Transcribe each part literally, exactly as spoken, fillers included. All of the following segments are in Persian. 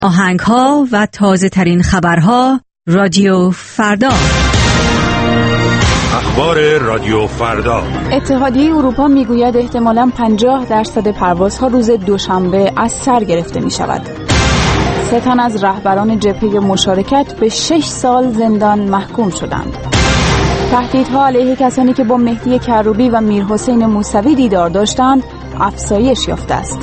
آهنگ‌ها و تازه ترین خبرها رادیو فردا. اخبار رادیو فردا. اتحادیه اروپا میگوید احتمالاً پنجاه درصد پروازها روز دوشنبه از سر گرفته می شود. سه تن از رهبران جبهه مشارکت به شش سال زندان محکوم شدند. تهدیدها علیه کسانی که با مهدی کروبی و میرحسین موسوی دیدار داشتند افزایش یافته است.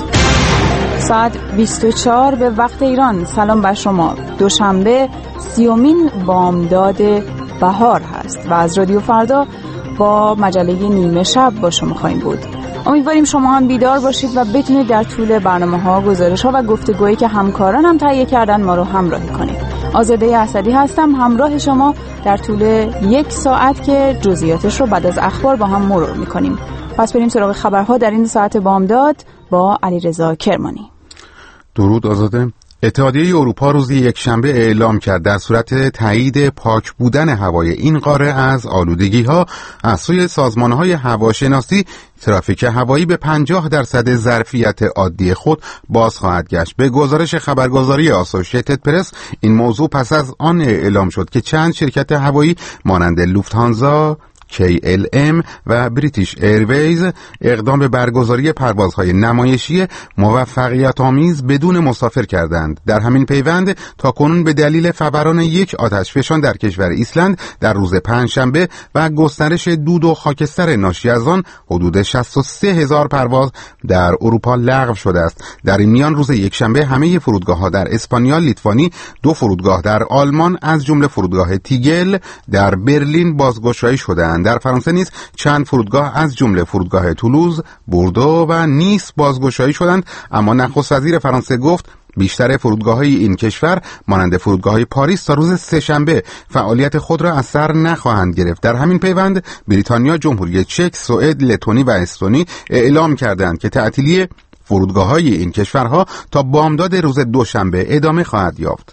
ساعت بیست و چهار به وقت ایران. سلام بر شما. دوشنبه سیومین بامداد بهار هست و از رادیو فردا با مجله نیمه شب با شما خواهیم بود. امیدواریم شما هم بیدار باشید و بتونید در طول برنامه‌ها، گزارش‌ها و گفتگویی که همکاران هم تهیه کردن ما رو همراهی کنید. آزاده اسدی هستم همراه شما در طول یک ساعت که جزئیاتش رو بعد از اخبار با هم مرور می‌کنیم. پس بریم سراغ خبرها در این ساعت بامداد با علیرضا کرمانی. درود آزاده. اتحادیه اروپا روز یکشنبه اعلام کرد در صورت تایید پاک بودن هوای این قاره از آلودگی‌ها از سوی سازمان‌های هواشناسی، ترافیک هوایی به پنجاه درصد ظرفیت عادی خود باز خواهد گشت. به گزارش خبرگزاری آسوشیتد پرس این موضوع پس از آن اعلام شد که چند شرکت هوایی مانند لوفت‌هانزا، کی ال ام و بریتیش ایرویز اقدام به برگزاری پروازهای نمایشی موفقیت آمیز بدون مسافر کردند. در همین پیوند تاکنون به دلیل فوران یک آتشفشان در کشور ایسلند در روز پنجشنبه و گسترش دود و خاکستر ناشی از آن حدود شصت و سه هزار پرواز در اروپا لغو شده است. در این میان روز یکشنبه همه فرودگاه‌ها در اسپانیا، لیتوانی، دو فرودگاه در آلمان از جمله فرودگاه تیگل در برلین بازگشایی شدند. در فرانسه نیز چند فرودگاه از جمله فرودگاه تولوز، بوردو و نیس بازگشایی شدند، اما نخست وزیر فرانسه گفت بیشتر فرودگاه‌های این کشور مانند فرودگاه‌های پاریس تا روز سه‌شنبه فعالیت خود را از سر نخواهند گرفت. در همین پیوند بریتانیا، جمهوری چک، سوئد، لتونی و استونی اعلام کردند که تعطیلی فرودگاه‌های این کشورها تا بامداد روز دوشنبه ادامه خواهد یافت.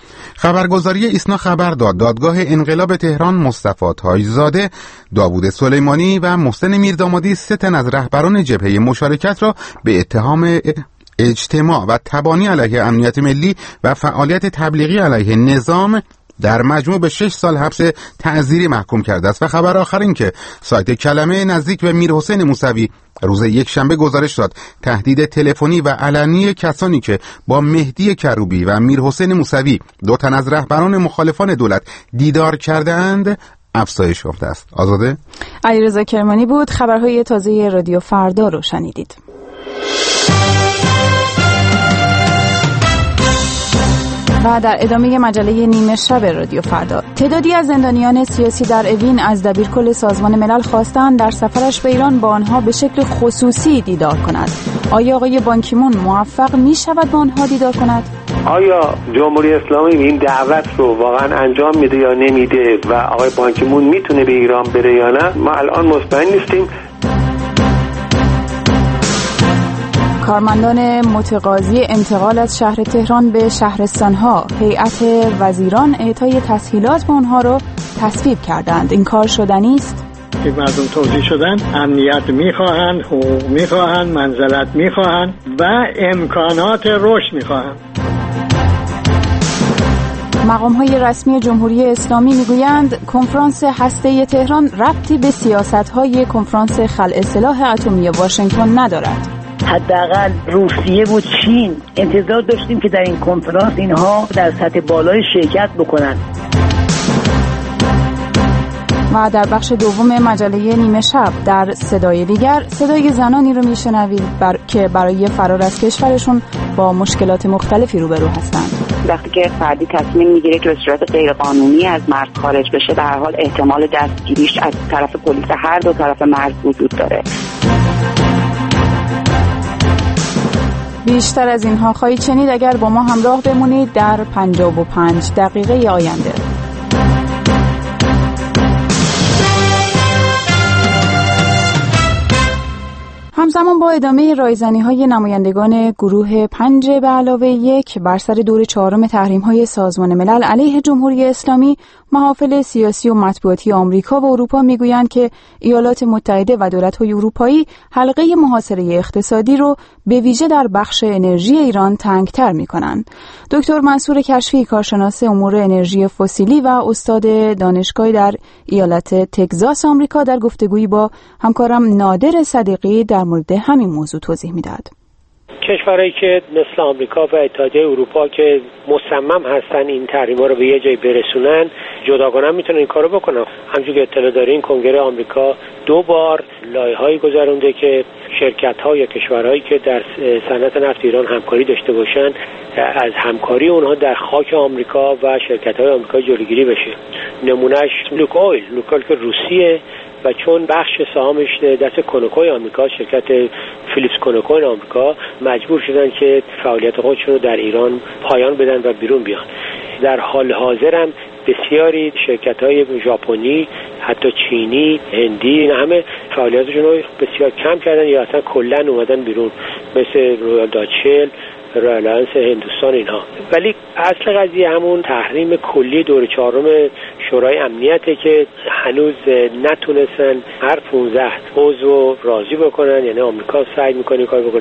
خبرگزاری ایسنا خبر داد دادگاه انقلاب تهران مصطفی تاج‌زاده، داوود سلیمانی و محسن میردامادی سه تن از رهبران جبهه مشارکت را به اتهام اجتماع و تبانی علیه امنیت ملی و فعالیت تبلیغی علیه نظام در مجموع به شش سال حبس تعزیری محکوم کرده است. و خبر آخر این که سایت کلمه نزدیک به میرحسین موسوی روز یک شنبه گزارش داد تهدید تلفنی و علنی کسانی که با مهدی کروبی و میرحسین موسوی دو تن از رهبران مخالفان دولت دیدار کردند افزایش یافته است. آزاده. علیرضا کرمانی بود. خبرهای تازه رادیو فردا رو شنیدید. و در ادامه مجله نیمه شب رادیو فردا، تعدادی از زندانیان سیاسی در اوین از دبیرکل سازمان ملل خواستند در سفرش به ایران با آنها به شکل خصوصی دیدار کند. آیا آقای بان کی مون موفق می شود با آنها دیدار کند؟ آیا جمهوری اسلامی این دعوت رو واقعا انجام میده یا نمیده و آقای بان کی مون میتونه به ایران بره یا نه؟ ما الان مطمئن نیستیم. کارمندان متقاضی انتقال از شهر تهران به شهرستانها، هیئت وزیران اعطای تسهیلات به آنها را تصویب کردند. این کار شدنی است؟ که مردم توضیح شدن امنیت میخواهند، حقوق میخواهند، منزلت میخواهند و امکانات رشد میخواهند. مقام‌های رسمی جمهوری اسلامی میگویند کنفرانس هسته‌ای تهران ربطی به سیاست‌های کنفرانس خلع سلاح اتمی واشنگتن ندارد. حداقل روسیه و چین انتظار داشتیم که در این کنفرانس اینها در سطح بالای شرکت بکنند. و در بخش دوم مجله نیمه شب در صدای دیگر، صدای زنانی رو میشنوید بر... که برای فرار از کشورشون با مشکلات مختلفی روبرو هستند. وقتی که فردی تصمیم میگیره که به صورت غیرقانونی از مرز خارج بشه، به هر حال احتمال دستگیریش از طرف پلیس هر دو طرف مرز وجود داره. بیشتر از اینها خواهید شنید اگر با ما همراه بمونید در پنجاه و پنج دقیقه آینده. همزمان با ادامه رایزنی‌های نمایندگان گروه پنج به علاوه یک بر سر دور چهارم تحریم‌های سازمان ملل علیه جمهوری اسلامی، محافل سیاسی و مطبوعاتی آمریکا و اروپا میگویند که ایالات متحده و دولت‌های اروپایی حلقه محاصره اقتصادی رو به ویژه در بخش انرژی ایران تنگ‌تر می‌کنند. دکتر منصور کشفی، کارشناس امور انرژی فسیلی و استاد دانشگاهی در ایالت تگزاس آمریکا، در گفتگویی با همکارم نادر صدیقی در مورد همین موضوع توضیح میداد. کشورهایی که مثل آمریکا و اتحادیه اروپا که مصمم هستن این تحریم‌ها رو به یه جای برسونن، جداگانه میتونن این کارو بکنن. همونجوری که اطلاع دارین کنگره آمریکا دو بار لایحه‌ای گذرونده که شرکت‌ها یا کشورهایی که در صنعت نفت ایران همکاری داشته باشن از همکاری اونها در خاک آمریکا و شرکت‌های آمریکا جلوگیری بشه. نمونهش لوکویل، لوکویل که روسیه و چون بخش سهامش دست کنوکوی آمریکا، شرکت فیلیپس کنوکوی آمریکا، مجبور شدن که فعالیت خودشون رو در ایران پایان بدن و بیرون بیان. در حال حاضر هم بسیاری شرکت‌های ژاپنی، حتی چینی، هندی، این همه فعالیتشون رو بسیار کم کردن یا اصلا کلاً اومدن بیرون، مثل رویال داچل، رالانس هندوستان اینها. ولی اصل قضیه همون تحریم کلی دور چهارم شورای امنیته که هنوز نتونستن هر پانزده عضو راضی بکنن. یعنی آمریکا سعی میکنه کار بکنه،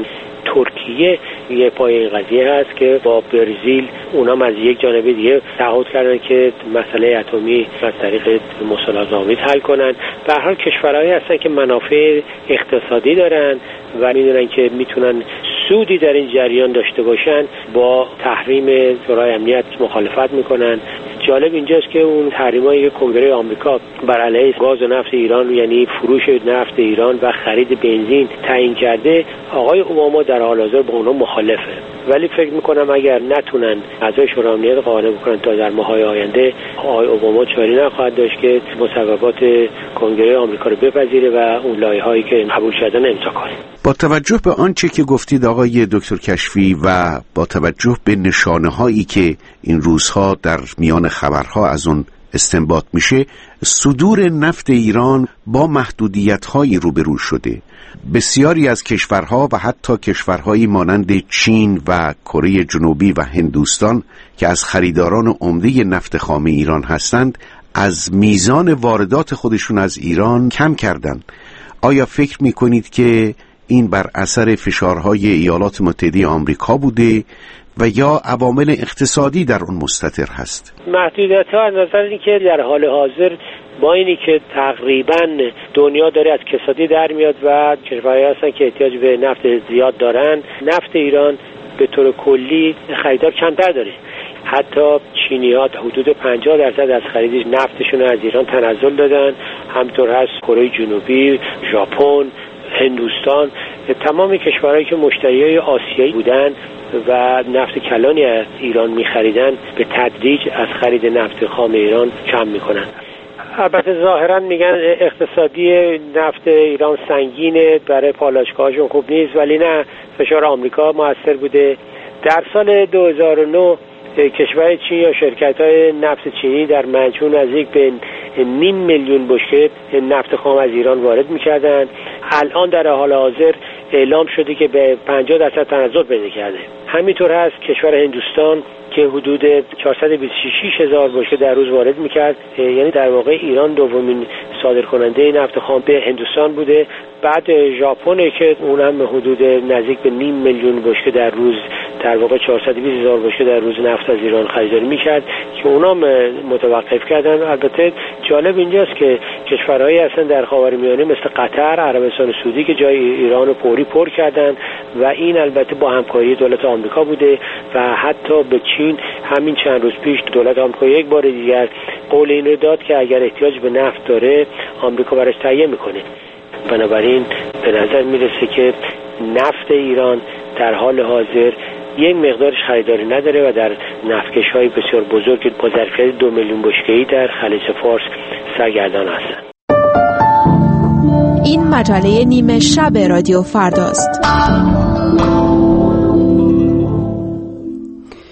ترکیه یه پای این قضیه هست که با برزیل اونام از یک جانبه دیگه تعهد کردن که مسئله اتمی از طریق مصالحات آمیز حل کنن. به هر حال کشورهایی هستن که منافع اقتصادی دارن و میدونن که میتونن سودی در این جریان داشته باشن، با تحریم شورای امنیت مخالفت میکنن. جالب اینجاست که اون تحریمایی که کنگره آمریکا بر علیه گاز و نفت ایران، یعنی فروش نفت ایران و خرید بنزین تعیین کرده، آقای اوباما در حال حاضر با اونها مخالفه. ولی فکر میکنم اگر نتونن اعضای شورای امنیت قانع بکنن تا در ماه‌های آینده، آقای اوباما چاری نخواهد داشت که مصوبات کنگره آمریکا رو بپذیره و اون لایحه‌هایی که قبول شدن امضا کنه. با توجه به آنچه که گفتید آقای دکتر کشفی و با توجه به نشانه‌هایی که این روزها در میان خبرها از اون استنباط میشه، صدور نفت ایران با محدودیت‌هایی روبرو شده. بسیاری از کشورها و حتی کشورهایی مانند چین و کره جنوبی و هندوستان که از خریداران عمده نفت خام ایران هستند، از میزان واردات خودشون از ایران کم کردند. آیا فکر میکنید که این بر اثر فشارهای ایالات متحده آمریکا بوده و یا عوامل اقتصادی در اون مستتر هست؟ محدودیت‌ها از نظر این که در حال حاضر با اینی که تقریبا دنیا داره از کسادی در میاد و کشورهایی هستن که احتیاج به نفت زیاد دارن، نفت ایران به طور کلی خریدار کمتر داره. حتی چینی‌ها حدود پنجاه درصد از خرید نفتشون از ایران تنزل دادن. همطور هست کره جنوبی، ژاپن، هندوستان، تمام کشورهایی که مشتریای آسیایی بودن و نفت کلانی از ایران می‌خریدن، به تدریج از خرید نفت خام ایران کم می‌کنن. البته ظاهرا میگن اقتصادی نفت ایران سنگینه، برای پالایشگاهاشون خوب نیست، ولی نه، فشار آمریکا موثر بوده. در سال دو هزار و نه کشور چین یا شرکت‌های نفت چینی در منچون نزدیک به نیم میلیون بشکه نفت خام از ایران وارد می‌کردن. الان در حال حاضر اعلام شده که به پنجاه درصد تنزل پیدا کرده. همینطور هست کشور هندوستان که حدود چهارصد و بیست و شش هزار بشکه در روز وارد میکرد. یعنی در واقع ایران دومین صادرکننده نفت خام به هندوستان بوده. بعد ژاپن که اون هم حدود نزدیک به نیم میلیون بشکه در روز، در واقع چهارصد و بیست هزار بشکه در روز نفت از ایران خریداری میکرد که اونام متوقف کردن. البته جالب اینجاست که کشورهایی هستن در خاورمیانه مثل قطر، عربستان سعودی که جای ایران رو پوری پر کردن و این البته با همکاری دولت آمریکا بوده و حتی به چین همین چند روز پیش دولت آمریکا یک بار دیگر قول این رو داد که اگر احتیاج به نفت داره آمریکا براش تهیه میکنه. بنابراین به نظر میرسه که نفت ایران در حال حاضر یک مقدارش خریداری نداره و در نفتکش‌های بسیار بزرگ با ظرفیت دو میلیون بشکه‌ای در خلیج فارس سرگردان هستند. این مجله نیمه شب رادیو فرداست.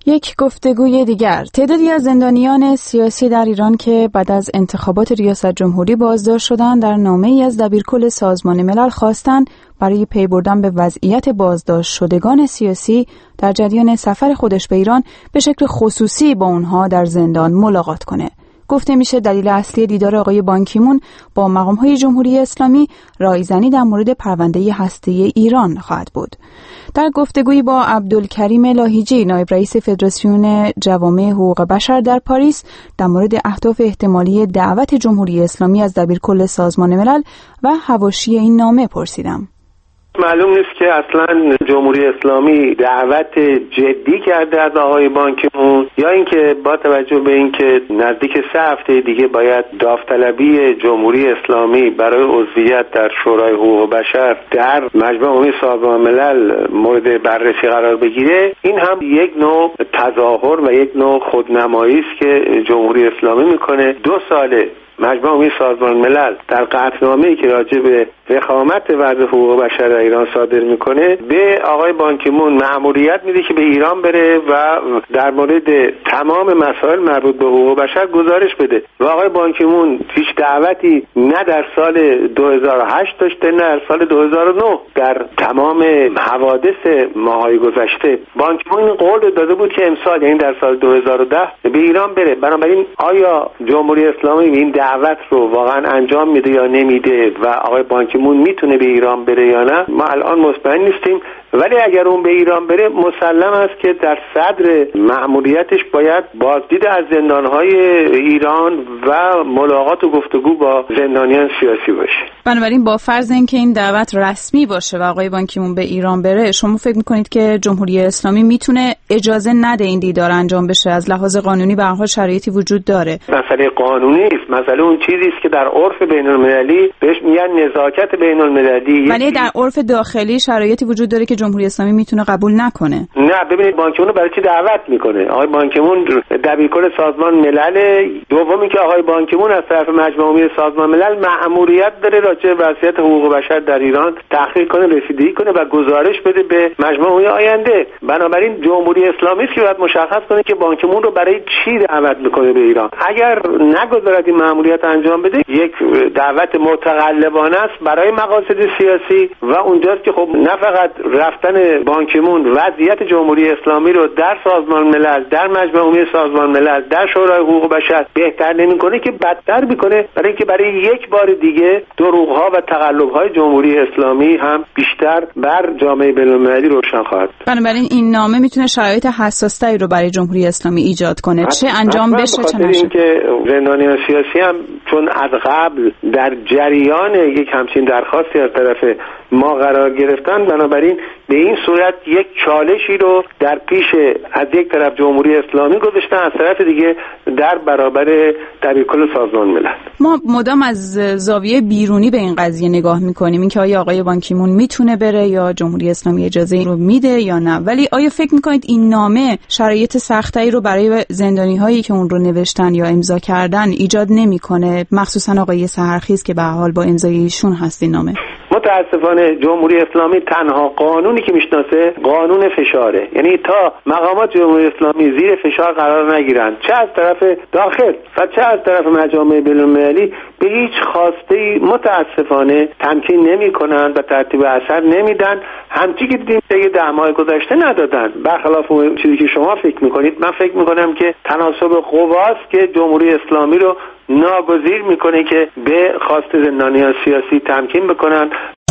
یک گفتگوی دیگر. تعدادی از زندانیان سیاسی در ایران که بعد از انتخابات ریاست جمهوری بازداشت شدند در نامه‌ای از دبیرکل سازمان ملل خواستند برای پی بردن به وضعیت بازداشت شدگان سیاسی در جریان سفر خودش به ایران به شکل خصوصی با اونها در زندان ملاقات کنه. گفته میشه دلیل اصلی دیدار آقای بان کی مون با مقام‌های جمهوری اسلامی رایزنی در مورد پرونده هسته‌ای ایران خواهد بود. در گفتگویی با عبدالکریم لاهیجی، نایب رئیس فدراسیون جوامع حقوق بشر در پاریس، در مورد اهداف احتمالی دعوت جمهوری اسلامی از دبیرکل سازمان ملل و حواشی این نامه پرسیدم. معلوم نیست که اصلا جمهوری اسلامی دعوت جدی کرده از آقای بان کی مون یا اینکه با توجه به اینکه نزدیک سه هفته دیگه باید داوطلبی جمهوری اسلامی برای عضویت در شورای حقوق بشر در مجمع عمومی سازمان ملل مورد بررسی قرار بگیره، این هم یک نوع تظاهر و یک نوع خودنمایی است که جمهوری اسلامی میکنه. دو ساله مجمع عمومی سازمان ملل در قطعنامه‌ای که راجع به وخامت وضع حقوق بشر در ایران صادر میکنه به آقای بان کی مون مأموریت میده که به ایران بره و در مورد تمام مسائل مربوط به حقوق بشر گزارش بده و آقای بان کی مون هیچ دعوتی نه در سال دو هزار و هشت داشته نه در سال دو هزار و نه. در تمام حوادث ماهای گذشته بان کی مون قول داده بود که امسال، یعنی در سال دو هزار و ده، به ایران بره. بنابراین آیا جمهوری اسلامی این دعوت رو واقعا انجام میده یا نمیده و آقای بان کی مون میتونه به ایران بره یا نه، ما الان مطمئن نیستیم. ولی اگر اون به ایران بره مسلم است که در صدر مأموریتش باید بازدید از زندانهای ایران و ملاقات و گفتگو با زندانیان سیاسی باشه. بنابراین با فرض اینکه این دعوت رسمی باشه و آقای بان کی مون به ایران بره، شما فکر میکنید که جمهوری اسلامی میتونه اجازه نده این دیدار انجام بشه؟ از لحاظ قانونی به هر حال شرایطی وجود داره. مسئله قانونی است، مسئله اون چیزی است که در عرف بین‌المللی بهش میگن نزاکت بین‌المللی. ولی در عرف داخلی شرایطی وجود داره که جمهوری اسلامی میتونه قبول نکنه. نه، ببینید بان کی مون برای چی دعوت میکنه؟ آقای بان کی مون دبیرکل سازمان ملل. دومی که آقای بان کی مون از طرف مجمع عمومی سازمان ملل مأموریت داره راجع به وضعیت حقوق بشر در ایران تحقیق کنه، رسیدگی کنه و گزارش بده به مجمع عمومی آینده. بنابراین جمهوری اسلامی است که باید مشخص کنه که بان کی مون رو برای چی دعوت میکنه به ایران. اگر نگذارد این مأموریت انجام بده، یک دعوت متقلبانه است برای مقاصد سیاسی و اونجاست که خب نه فقط رفتن بان کی مون وضعیت جمهوری اسلامی رو در سازمان ملل، در مجمع عمومی سازمان ملل، در شورای حقوق بشر بهتر نمی‌کنه که بدتر می‌کنه، برای اینکه برای یک بار دیگه دروغ‌ها و تقلب‌های جمهوری اسلامی هم بیشتر بر جامعه بین‌المللی روشن خواهد. بنابراین این نامه میتونه شرایط حساس‌تری رو برای جمهوری اسلامی ایجاد کنه، چه انجام بشه چه نشه. اینکه زندانیان سیاسی هم چون از قبل در جریان یک همچین درخواستی از طرف ما قرار گرفتن، بنابراین به این صورت یک چالشی رو در پیش از یک طرف جمهوری اسلامی گذاشتن، از طرف دیگه در برابر دبیرکل سازمان ملل. ما مدام از زاویه بیرونی به این قضیه نگاه میکنیم، اینکه آیا آقای بان کی مون میتونه بره یا جمهوری اسلامی اجازه این رو میده یا نه. ولی آیا فکر میکنید این نامه شرایط سختایی رو برای زندانی هایی که اون رو نوشتن یا امضا کردن ایجاد نمیکنه، مخصوصا آقای سحرخیز که به هر حال با امضای ایشون هست این نامه؟ متاسفانه جمهوری اسلامی تنها قانونی که میشناسه قانون فشاره، یعنی تا مقامات جمهوری اسلامی زیر فشار قرار نگیرن، چه از طرف داخل و چه از طرف مجامع بین‌المللی، به هیچ خواسته متاسفانه تمکین نمی‌کنند و ترتیب اثر نمیدن. همچی که دیدیم دیگه ده ماه گذشته ندادن. برخلاف اون چیزی که شما فکر می‌کنید، من فکر می‌کنم که تناسب قواست که جمهوری اسلامی رو ناگزیر میکنه که به خواست زندانیان سیاسی تمکین بکنن.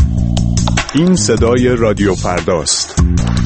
این صدای رادیو فرداست.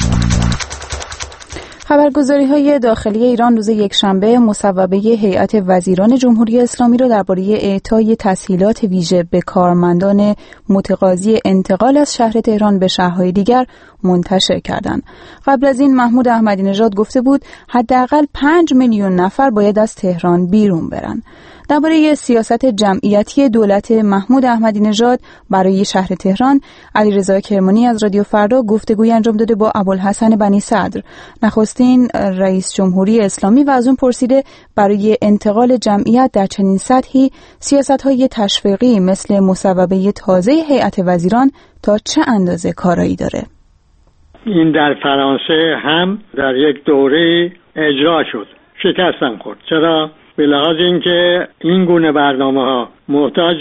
خبرگزاری‌های داخلی ایران روز یکشنبه مصوبه هیئت وزیران جمهوری اسلامی را درباره اعطای تسهیلات ویژه به کارمندان متقاضی انتقال از شهر تهران به شهرهای دیگر منتشر کردند. قبل از این محمود احمدی نژاد گفته بود حداقل پنج میلیون نفر باید از تهران بیرون برن. درباره سیاست جمعیتی دولت محمود احمدی نژاد برای شهر تهران، علیرضا کرمانی از رادیو فردا گفتگوی انجام داده با ابوالحسن بنی صدر، نخستین رئیس جمهوری اسلامی، و از اون پرسیده برای انتقال جمعیت در چنین سطحی سیاست‌های تشویقی مثل مصوبه تازه هیئت وزیران تا چه اندازه کارایی داره. این در فرانسه هم در یک دوره اجرا شد، شکستن خورد. چرا؟ به لحاظ اینکه این گونه برنامه ها محتاج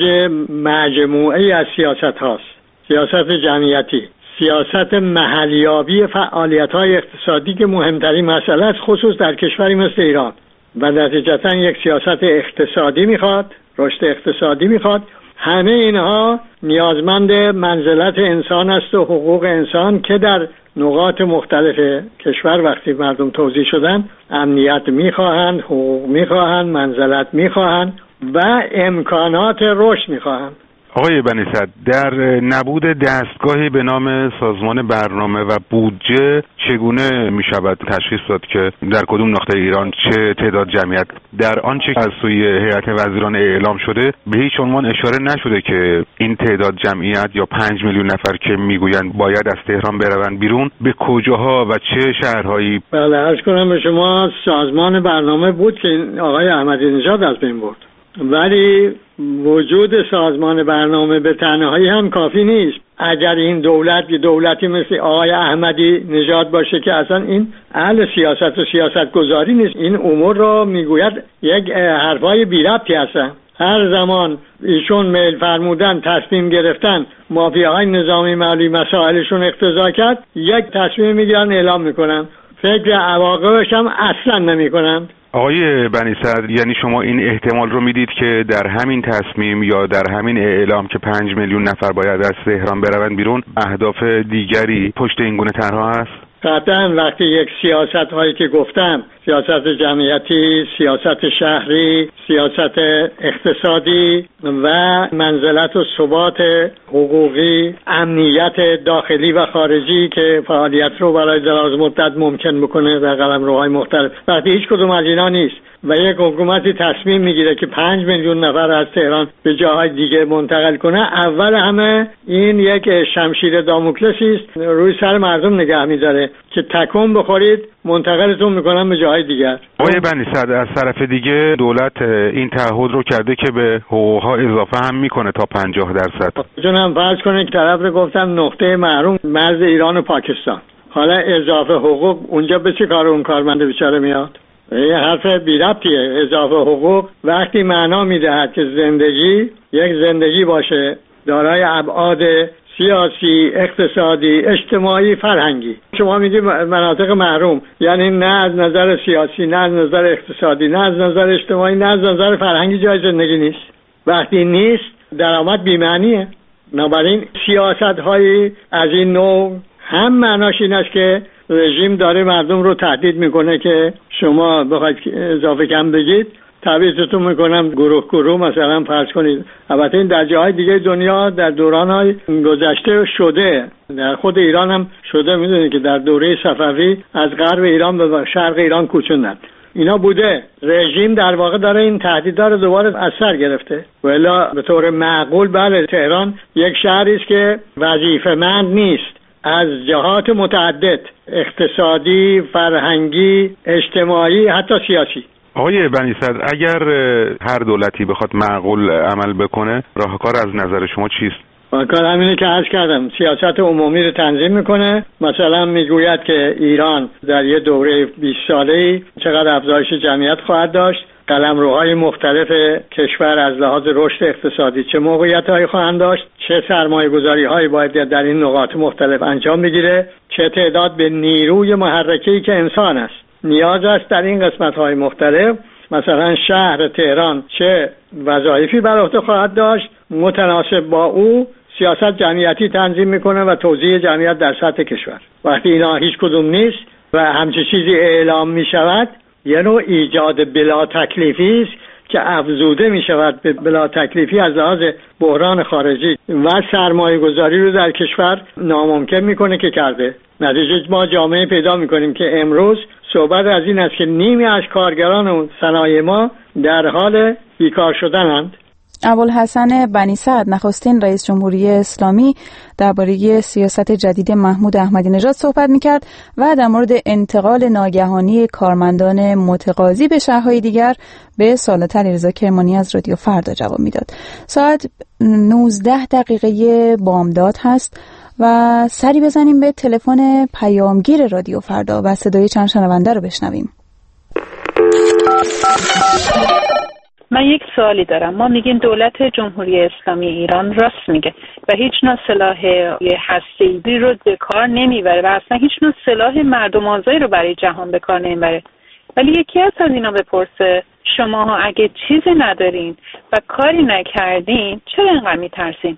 مجموعه از سیاست هاست، سیاست جمعیتی، سیاست محلیابی فعالیت های اقتصادی که مهمترین مسئله است، خصوص در کشوری مثل ایران، و نتیجتا یک سیاست اقتصادی میخواد، رشد اقتصادی میخواد. همه اینها نیازمند منزلت انسان است و حقوق انسان که در نقاط مختلف کشور وقتی مردم توزیع شدن امنیت میخواهند، حقوق میخواهند، منزلت میخواهند و امکانات رشد میخواهند. آقای بنی صدر، در نبود دستگاهی به نام سازمان برنامه و بودجه چگونه می شود تشخیص داد که در کدوم نقطه ایران چه تعداد جمعیت؟ در آنچه از سوی هیئت وزیران اعلام شده به هیچ عنوان اشاره نشده که این تعداد جمعیت یا پنج میلیون نفر که میگویند باید از تهران بروند بیرون به کجاها و چه شهرهایی؟ بله، عرض کنم به شما سازمان برنامه بود که آقای احمدی نژاد از بین برد، ولی وجود سازمان برنامه به تنهایی هم کافی نیست. اگر این دولت یه دولتی مثل آقای احمدی نژاد باشه که اصلا این اهل سیاست و سیاست گذاری نیست، این امور رو میگوید یک حرفای بی ربطی هستن. هر زمان ایشون میل فرمودن، تصمیم گرفتن، مافیاهای نظامی مالی مسائلشون اقتضا کرد، یک تصمیم میگیرن اعلام میکنن، فکر عواقبش هم اصلا نمیکنن. آقای بنی صدر، یعنی شما این احتمال رو میدید که در همین تصمیم یا در همین اعلام که پنج میلیون نفر باید از تهران بروند بیرون اهداف دیگری پشت این گونه طرح‌ها هست؟ قطعاً. وقتی یک سیاست هایی که گفتم، سیاست جمعیتی، سیاست شهری، سیاست اقتصادی و منزلت و ثبات حقوقی، امنیت داخلی و خارجی که فعالیت رو برای دراز مدت ممکن بکنه در قلمروهای مختلف، وقتی هیچ کدوم از اینا نیست و یک حکومتی تصمیم میگیره که پنج میلیون نفر از تهران به جاهای دیگه منتقل کنه، اول همه این یک شمشیر داموکلسی است روی سر مردم نگه میذاره که تکون بخورید منتقلتون میکنن به جاهای دیگر. آقای بنی صدر، از طرف دیگه دولت این تعهد رو کرده که به حقوقها اضافه هم میکنه تا پنجاه درصد. جونم فرض کنه که طرف رو گفتم نقطه محروم مرز ایران و پاکستان، حالا اضافه حقوق اونجا به چه کار اون کارمند بیچاره میاد؟ یه حرف بی ربطیه. اضافه حقوق وقتی معنا میدهد که زندگی یک زندگی باشه دارای ابعاد سیاسی، اقتصادی، اجتماعی، فرهنگی. شما میگی مناطق محروم، یعنی نه از نظر سیاسی، نه از نظر اقتصادی، نه از نظر اجتماعی، نه از نظر فرهنگی جای زندگی نیست. وقتی نیست درآمد بی‌معنیه. بنابراین سیاست های از این نوع هم معناش این است که رژیم داره مردم رو تهدید میکنه که شما بخواید اضافه کم بگید تعویضتون میکنم گروه گروه مثلا فرض کنید. البته این در جاهای دیگه دنیا در دورانهای گذشته شده، در خود ایران هم شده. میدونید که در دوره صفوی از غرب ایران به شرق ایران کوچوندن، اینا بوده. رژیم در واقع داره این تهدیدها رو دوباره از سر گرفته. والا به طور معقول بله تهران یک شهری است که وظیفه‌مند نیست از جهات متعدد، اقتصادی، فرهنگی، اجتماعی، حتی سیاسی. آقای بنی صدر، اگر هر دولتی بخواد معقول عمل بکنه راهکار از نظر شما چیست؟ راهکار همینه که عرض کردم، سیاست عمومی رو تنظیم میکنه. مثلا میگوید که ایران در یه دوره بیست ساله‌ای چقدر افزایش جمعیت خواهد داشت، قلمروهای مختلف کشور از لحاظ رشد اقتصادی چه موقعیت‌هایی خواهند داشت، چه سرمایه‌گذاری‌هایی باید در این نقاط مختلف انجام بگیره، چه تعداد به نیروی محرکه‌ای که انسان است نیاز است در این قسمت‌های مختلف. مثلا شهر تهران چه وظایفی بر عهده خواهد داشت، متناسب با او سیاست جمعیتی تنظیم میکنه و توزیع جمعیت در سطح کشور. وقتی اینا هیچ کدوم نیست و همچین چیزی اعلام میشود، یه نوع ایجاد بلا تکلیفی است که افزوده می شود به بلا تکلیفی از لحاظ بحران خارجی و سرمایه گذاری رو در کشور ناممکن میکنه که کرده. نتیجه ما جامعه پیدا میکنیم که امروز صحبت از این است که نیمی از کارگران و صنایع ما در حال بیکار شدنند. ابوالحسن بنی صدر نخستین رئیس جمهوری اسلامی درباره سیاست جدید محمود احمدی نژاد صحبت می‌کرد و در مورد انتقال ناگهانی کارمندان متقاضی به شهرهای دیگر به سوالات علیرضا کرمانی از رادیو فردا جواب میداد. ساعت نوزده دقیقه بامداد هست. و سری بزنیم به تلفن پیامگیر رادیو فردا و صدای چند شنونده رو بشنویم. من یک سوالی دارم. ما میگیم دولت جمهوری اسلامی ایران راست میگه و هیچ نوع سلاح هسته‌ای رو به کار نمیبره و اصلا هیچ نوع سلاح مردم آزاری رو برای جهان به کار نمیبره. ولی یکی از از اینا بپرسه شماها اگه چیزی ندارین و کاری نکردین چرا اینقدر میترسین؟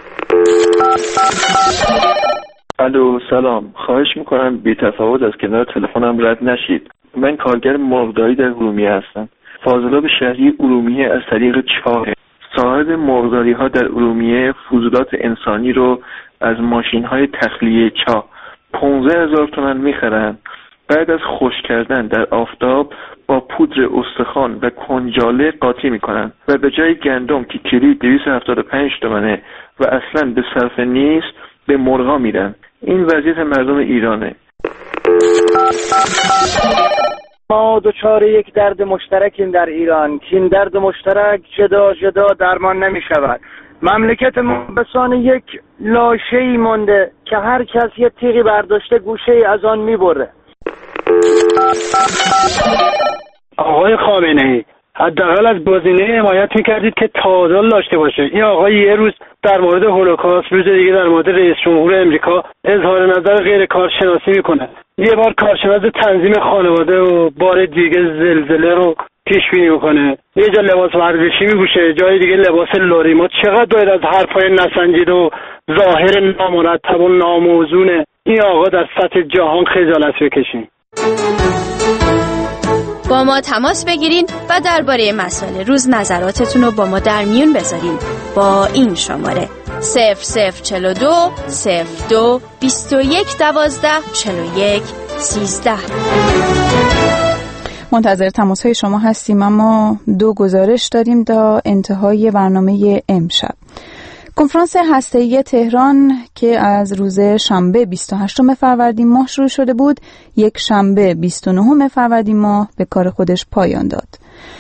الو سلام، خواهش میکنم بی تفاوت از کنار تلفنم رد نشید. من کارگر مرغداری در ارومیه هستم. فاضلاب شهری ارومیه از طریق چاه صاحب مرغداری ها در ارومیه فضولات انسانی رو از ماشین های تخلیه چاه پانزده هزار تومان میخرن. بعد از خشک کردن در آفتاب با پودر استخوان و کنجاله قاطی میکنن و به جای گندم که کیلویی دویست و هفتاد و پنج تومنه و اصلا به صرفه نیست به مرغا میدن. این وضعیت مردم ایرانه. ما دچار یک درد مشترکیم در ایران که این درد مشترک جدا جدا درمان نمی شود. مملکت ما به سان یک لاشه‌ای مونده که هر کس یه تیغی برداشته گوشه‌ای از آن می بره. آقای خامنه‌ای حداقل از گزینه حمایت میکردید که تعادل داشته باشه. این آقای یه روز در مورد هولوکاست، روز دیگه در مورد رئیس جمهور امریکا اظهار نظر غیر کارشناسی میکنه. یه بار کارشناس تنظیم خانواده و بار دیگه زلزله رو پیش بینی میکنه. یه جا لباس ورزشی میپوشه، جای دیگه لباس لوری. ما چقدر باید از حرفای نسنجیده و ظاهر نامرتب و ناموزون این آقا در سطح جهان خجالت بکشیم. با ما تماس بگیرین و درباره مسائل روز نظراتتون رو با ما در میون بذارین با این شماره صفر صفر چهل و دو صفر دو بیست و یک دوازده چهل و یک سیزده. منتظر تماس های شما هستیم، اما دو گزارش داریم تا انتهای برنامه امشب. کنفرانس هسته‌ای تهران که از روز شنبه بیست و هشتم فروردین ماه شروع شده بود، یک شنبه بیست و نهم فروردین ماه به کار خودش پایان داد.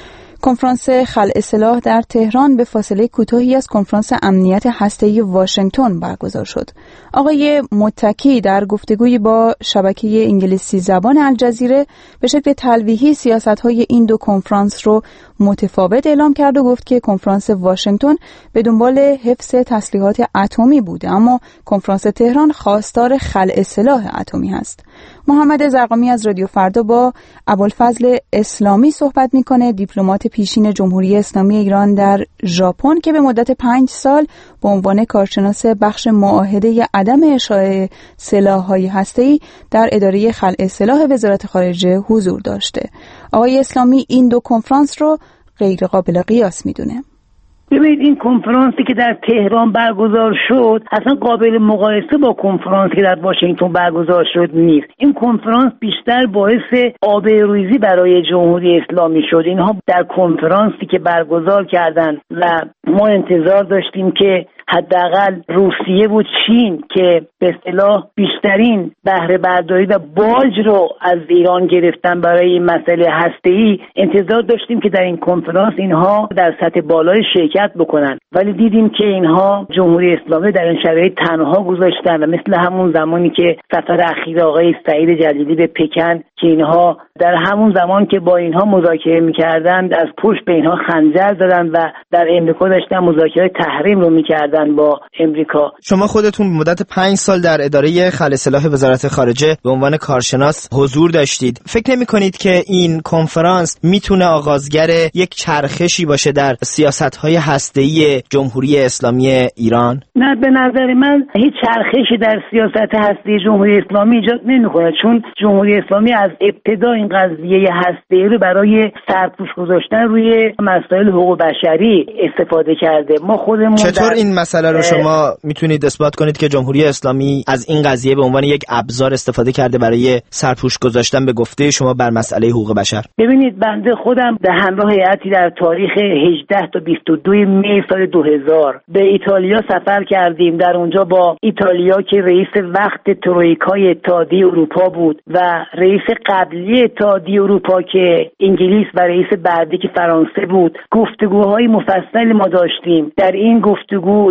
کنفرانس خلع سلاح در تهران به فاصله کوتاهی از کنفرانس امنیت هسته‌ای واشنگتن برگزار شد. آقای متکی در گفتگویی با شبکه انگلیسی زبان الجزیره به شکل تلویحی سیاست‌های این دو کنفرانس رو متفاوت اعلام کرد و گفت که کنفرانس واشنگتن به دنبال حفظ تسلیحات اتمی بوده، اما کنفرانس تهران خواستار خلع سلاح اتمی است. محمد زرقامی از رادیو فردا با ابوالفضل اسلامی صحبت میکنه، دیپلمات پیشین جمهوری اسلامی ایران در ژاپن که به مدت پنج سال به عنوان کارشناس بخش معاهده عدم اشاعه سلاح‌های هسته‌ای در اداره خلع سلاح وزارت خارجه حضور داشته. آقای اسلامی این دو کنفرانس رو غیر قابل قیاس میدونه. ببینید این کنفرانسی که در تهران برگزار شد اصلا قابل مقایسه با کنفرانسی که در واشنگتن برگزار شد نیست. این کنفرانس بیشتر باعث آبروریزی برای جمهوری اسلامی شد. اینها در کنفرانسی که برگزار کردن و ما انتظار داشتیم که حداقل روسیه و چین که به اصطلاح بیشترین بهره برداری و باج رو از ایران گرفتن برای این مسئله هسته‌ای، انتظار داشتیم که در این کنفرانس اینها در سطح بالای شرکت بکنن، ولی دیدیم که اینها جمهوری اسلامی در این شرایط تنها گذاشتن و مثل همون زمانی که سفر اخیر آقای سعید جلیلی به پکن که اینها در همون زمان که با اینها مذاکره می‌کردند از پشت به اینها خنجر زدن و در امریکا داشتن مذاکره تحریم رو می‌کردن با امریکا. شما خودتون مدت پنج سال در اداره خلع سلاح وزارت خارجه به عنوان کارشناس حضور داشتید. فکر نمی‌کنید که این کنفرانس میتونه آغازگر یک چرخشی باشه در سیاست‌های هسته‌ای جمهوری اسلامی ایران؟ نه، به نظر من هیچ چرخشی در سیاست هسته‌ای جمهوری اسلامی ایجاد نمی‌کنه، چون جمهوری اسلامی از ابتدا این قضیه هسته‌ای رو برای سرپوش گذاشتن روی مسائل حقوق بشری استفاده کرده. ما خودمون چطور این مسئله رو شما میتونید اثبات کنید که جمهوری اسلامی از این قضیه به عنوان یک ابزار استفاده کرده برای سرپوش گذاشتن به گفته شما بر مسئله حقوق بشر؟ ببینید، بنده خودم به همراه هیئتی در تاریخ هجده تا بیست و دو می سال دو هزار به ایتالیا سفر کردیم. در اونجا با ایتالیا که رئیس وقت ترویکای اتحادیه اروپا بود و رئیس قبلی اتحادیه اروپا که انگلیس و رئیس بعدی که فرانسه بود گفتگوهای مفصلی ما داشتیم. در این گفتگو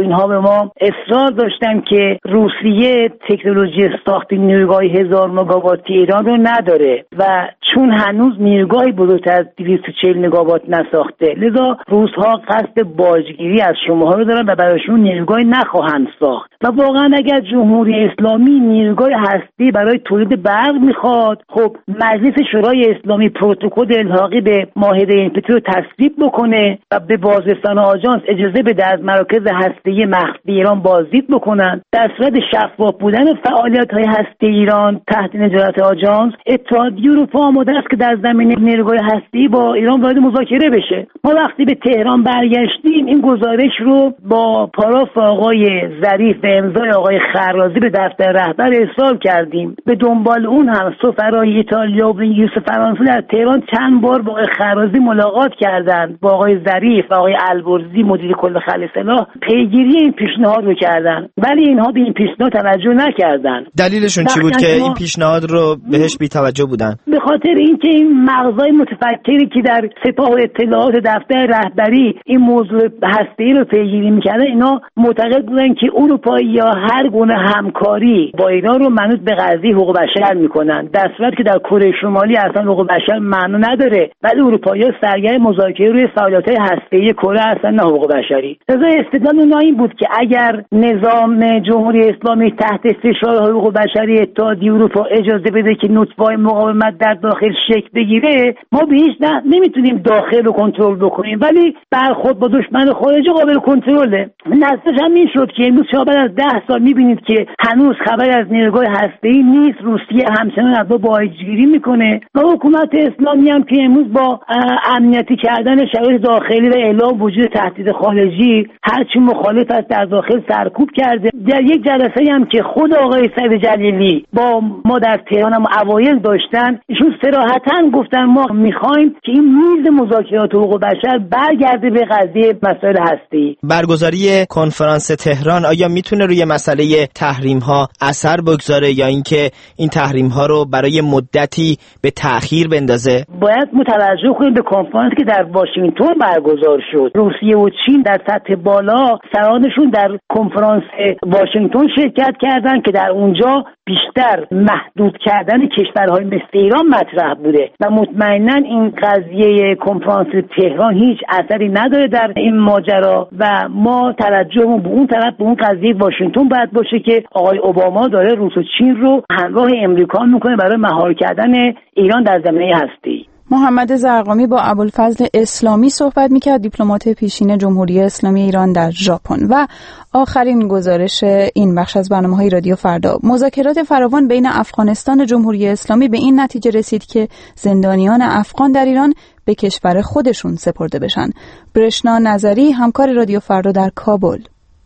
اینها به ما اصرار داشتن که روسیه تکنولوژی ساخت نیروگاه هزار مگاواتی ایران رو نداره و چون هنوز نیروگاهی بزرگتر از دویست و چهل مگاوات نساخته، لذا روس‌ها قصد باجگیری از شماها رو دارن و برایشون نیروگاهی نخواهند ساخت. و واقعا اگر جمهوری اسلامی نیروگاه هستی برای تولید برق میخواد، خب مجلس شورای اسلامی پروتکل الحاقی به معاهده این پی تی رو تصویب بکنه و به بازرسان آژانس اجازه بده از مراکز هسته‌ای مخفی ایران بازدید بکنن. در صورت شفاف بودن فعالیت‌های هسته ایران تحت نظارت آژانس، اتحادیه اروپا آماده است که در زمینه نیروگاه هسته‌ای با ایران وارد مذاکره بشه. ما وقتی به تهران برگشتیم این گزارش رو با پاراف آقای ظریف و امضای آقای خرازی به دفتر رهبر ارسال کردیم. به دنبال اون هم سفرای ایتالیا و انگلیس و فرانسه در تهران چند بار با آقای خرازی ملاقات کردند، با آقای ظریف و آقای البرزی مدیر کل خلیل سلاح پیگیری این پیشنهاد رو کردند، ولی اینها به این پیشنهاد توجه نکردند. دلیلشون چی بود که این پیشنهاد رو بهش بی توجه بودن؟ به خاطر اینکه این مغزای متفکری که در سپاه اطلاعات دفتر رهبری این موضوع هسته‌ای رو پیگیری می‌کردن، اینا معتقد بودن که اروپایی‌ها هر گونه همکاری با ایران رو منوط به قضیه حقوق بشر می‌کنن، در صورتی که در کره شمالی اصلا حقوق بشر معنا نداره، ولی اروپایی‌ها سرگرم مذاکره روی فعالیت‌های هسته‌ای کره هستن، نه حقوق بشری. لذا استدلال اونها این بود که اگر نظام جمهوری اسلامی تحت فشار حقوق بشری اتحادیه اروپا اجازه بده که نطفه‌های مقاومت در داخل شکل بگیره، ما به هیچ نه نمیتونیم داخل رو کنترل بکنیم، ولی برخورد با دشمن خارجی قابل کنترله. نتیجه‌اش هم این شد که امروز شما بعد از ده سال میبینید که هنوز خبری از نیروگاه هسته‌ای نیست. روسیه همچنان از ما باجگیری میکنه و حکومت اسلامی هم که امروز با امنیتی کردن شرایط داخلی و اعلام وجود تهدید خارجی هرچی مخالف است در داخل سرکوب کرده. در یک جلسه هم که خود آقای سعید جلیلی با ما در تهران هم اوایل داشتن، ایشون صراحتاً گفتن ما میخوایم که این میز مذاکرات حقوق بشر برگرده به قضیه مسائل هسته‌ای. برگزاری کنفرانس تهران آیا میتونه روی مسئله تحریم ها اثر بگذاره یا اینکه این تحریم ها رو برای مدتی به تأخیر بندازه؟ باید متوجه کنیم به کنفرانسی که در واشنگتن برگزار شد. روسیه و چین در سطح بالا سرانشون در کنفرانس واشنگتن شرکت کردند که در اونجا بیشتر محدود کردن کشورهای مثل ایران مطرح بوده و مطمئناً این قضیه کنفرانس تهران هیچ اثری نداره در این ماجرا و ما توجهمون به اون طرف به اون قضیه واشنگتن باید باشه که آقای اوباما داره روس و چین رو همراه امریکا میکنه برای مهار کردن ایران در زمینه هسته‌ای. محمد زرقامی با ابوالفضل اسلامی صحبت میکرد، دیپلمات پیشین جمهوری اسلامی ایران در ژاپن. و آخرین گزارش این بخش از برنامه‌های رادیو فردا، مذاکرات فراوان بین افغانستان و جمهوری اسلامی به این نتیجه رسید که زندانیان افغان در ایران به کشور خودشون سپرده بشن. برشنا نظری، همکار رادیو فردا در کابل.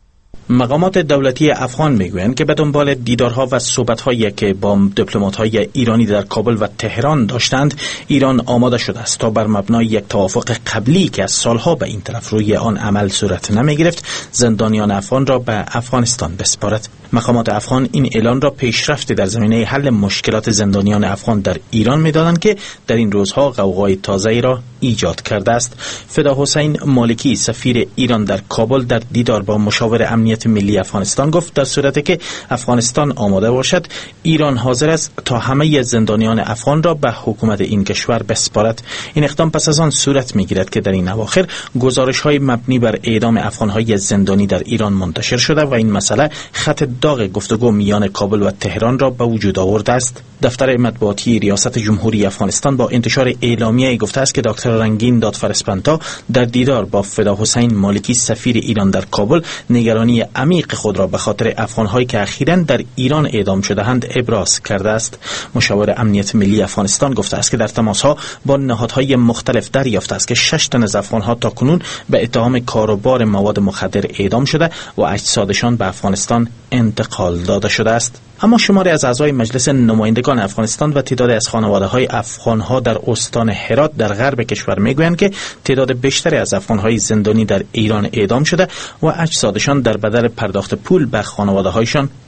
مقامات دولتی افغان میگویند که به دنبال دیدارها و صحبت‌هایی که با دیپلمات‌های ایرانی در کابل و تهران داشتند، ایران آماده شده است تا بر مبنای یک توافق قبلی که از سالها به این طرف روی آن عمل صورت نمی‌گرفت، زندانیان افغان را به افغانستان بسپارد. مقامات افغان این اعلان را پیشرفتی در زمینه حل مشکلات زندانیان افغان در ایران می‌دانند که در این روزها غوغای تازه‌ای را ایجاد کرده است. فدا حسین مالکی، سفیر ایران در کابل، در دیدار با مشاور امنیت ملی افغانستان گفت در صورتی که افغانستان آماده باشد، ایران حاضر است تا همه زندانیان افغان را به حکومت این کشور بسپارد. این اقدام پس از آن صورت می‌گیرد که در این اواخر گزارش‌های مبنی بر اعدام افغان‌های زندانی در ایران منتشر شده و این مسئله خط داغ گفتگو میان کابل و تهران را به وجود آورده است. دفتر مطبوعاتی ریاست جمهوری افغانستان با انتشار اعلامیه‌ای گفته است که دکتر رنگین دادفرسپنتا در دیدار با فدا حسین مالکی، سفیر ایران در کابل، نگرانی عمیق خود را به خاطر افغان‌هایی که اخیراً در ایران اعدام شده‌اند ابراز کرده است. مشاور امنیت ملی افغانستان گفته است که در تماس‌ها با نهادهای مختلف دریافته است که شش تن از افغان‌ها تاکنون به اتهام کاروبار مواد مخدر اعدام شده و اجسادشان به افغانستان انتقال داده شده است. اما شماری از اعضای مجلس نمایندگان افغانستان و تعدادی از خانواده‌های افغان‌ها در استان هرات در غرب کشور میگویند که تعداد بیشتری از افغان‌های زندانی در ایران اعدام شده و اجسادشان در بدل پرداخت پول به خانواده‌هایشان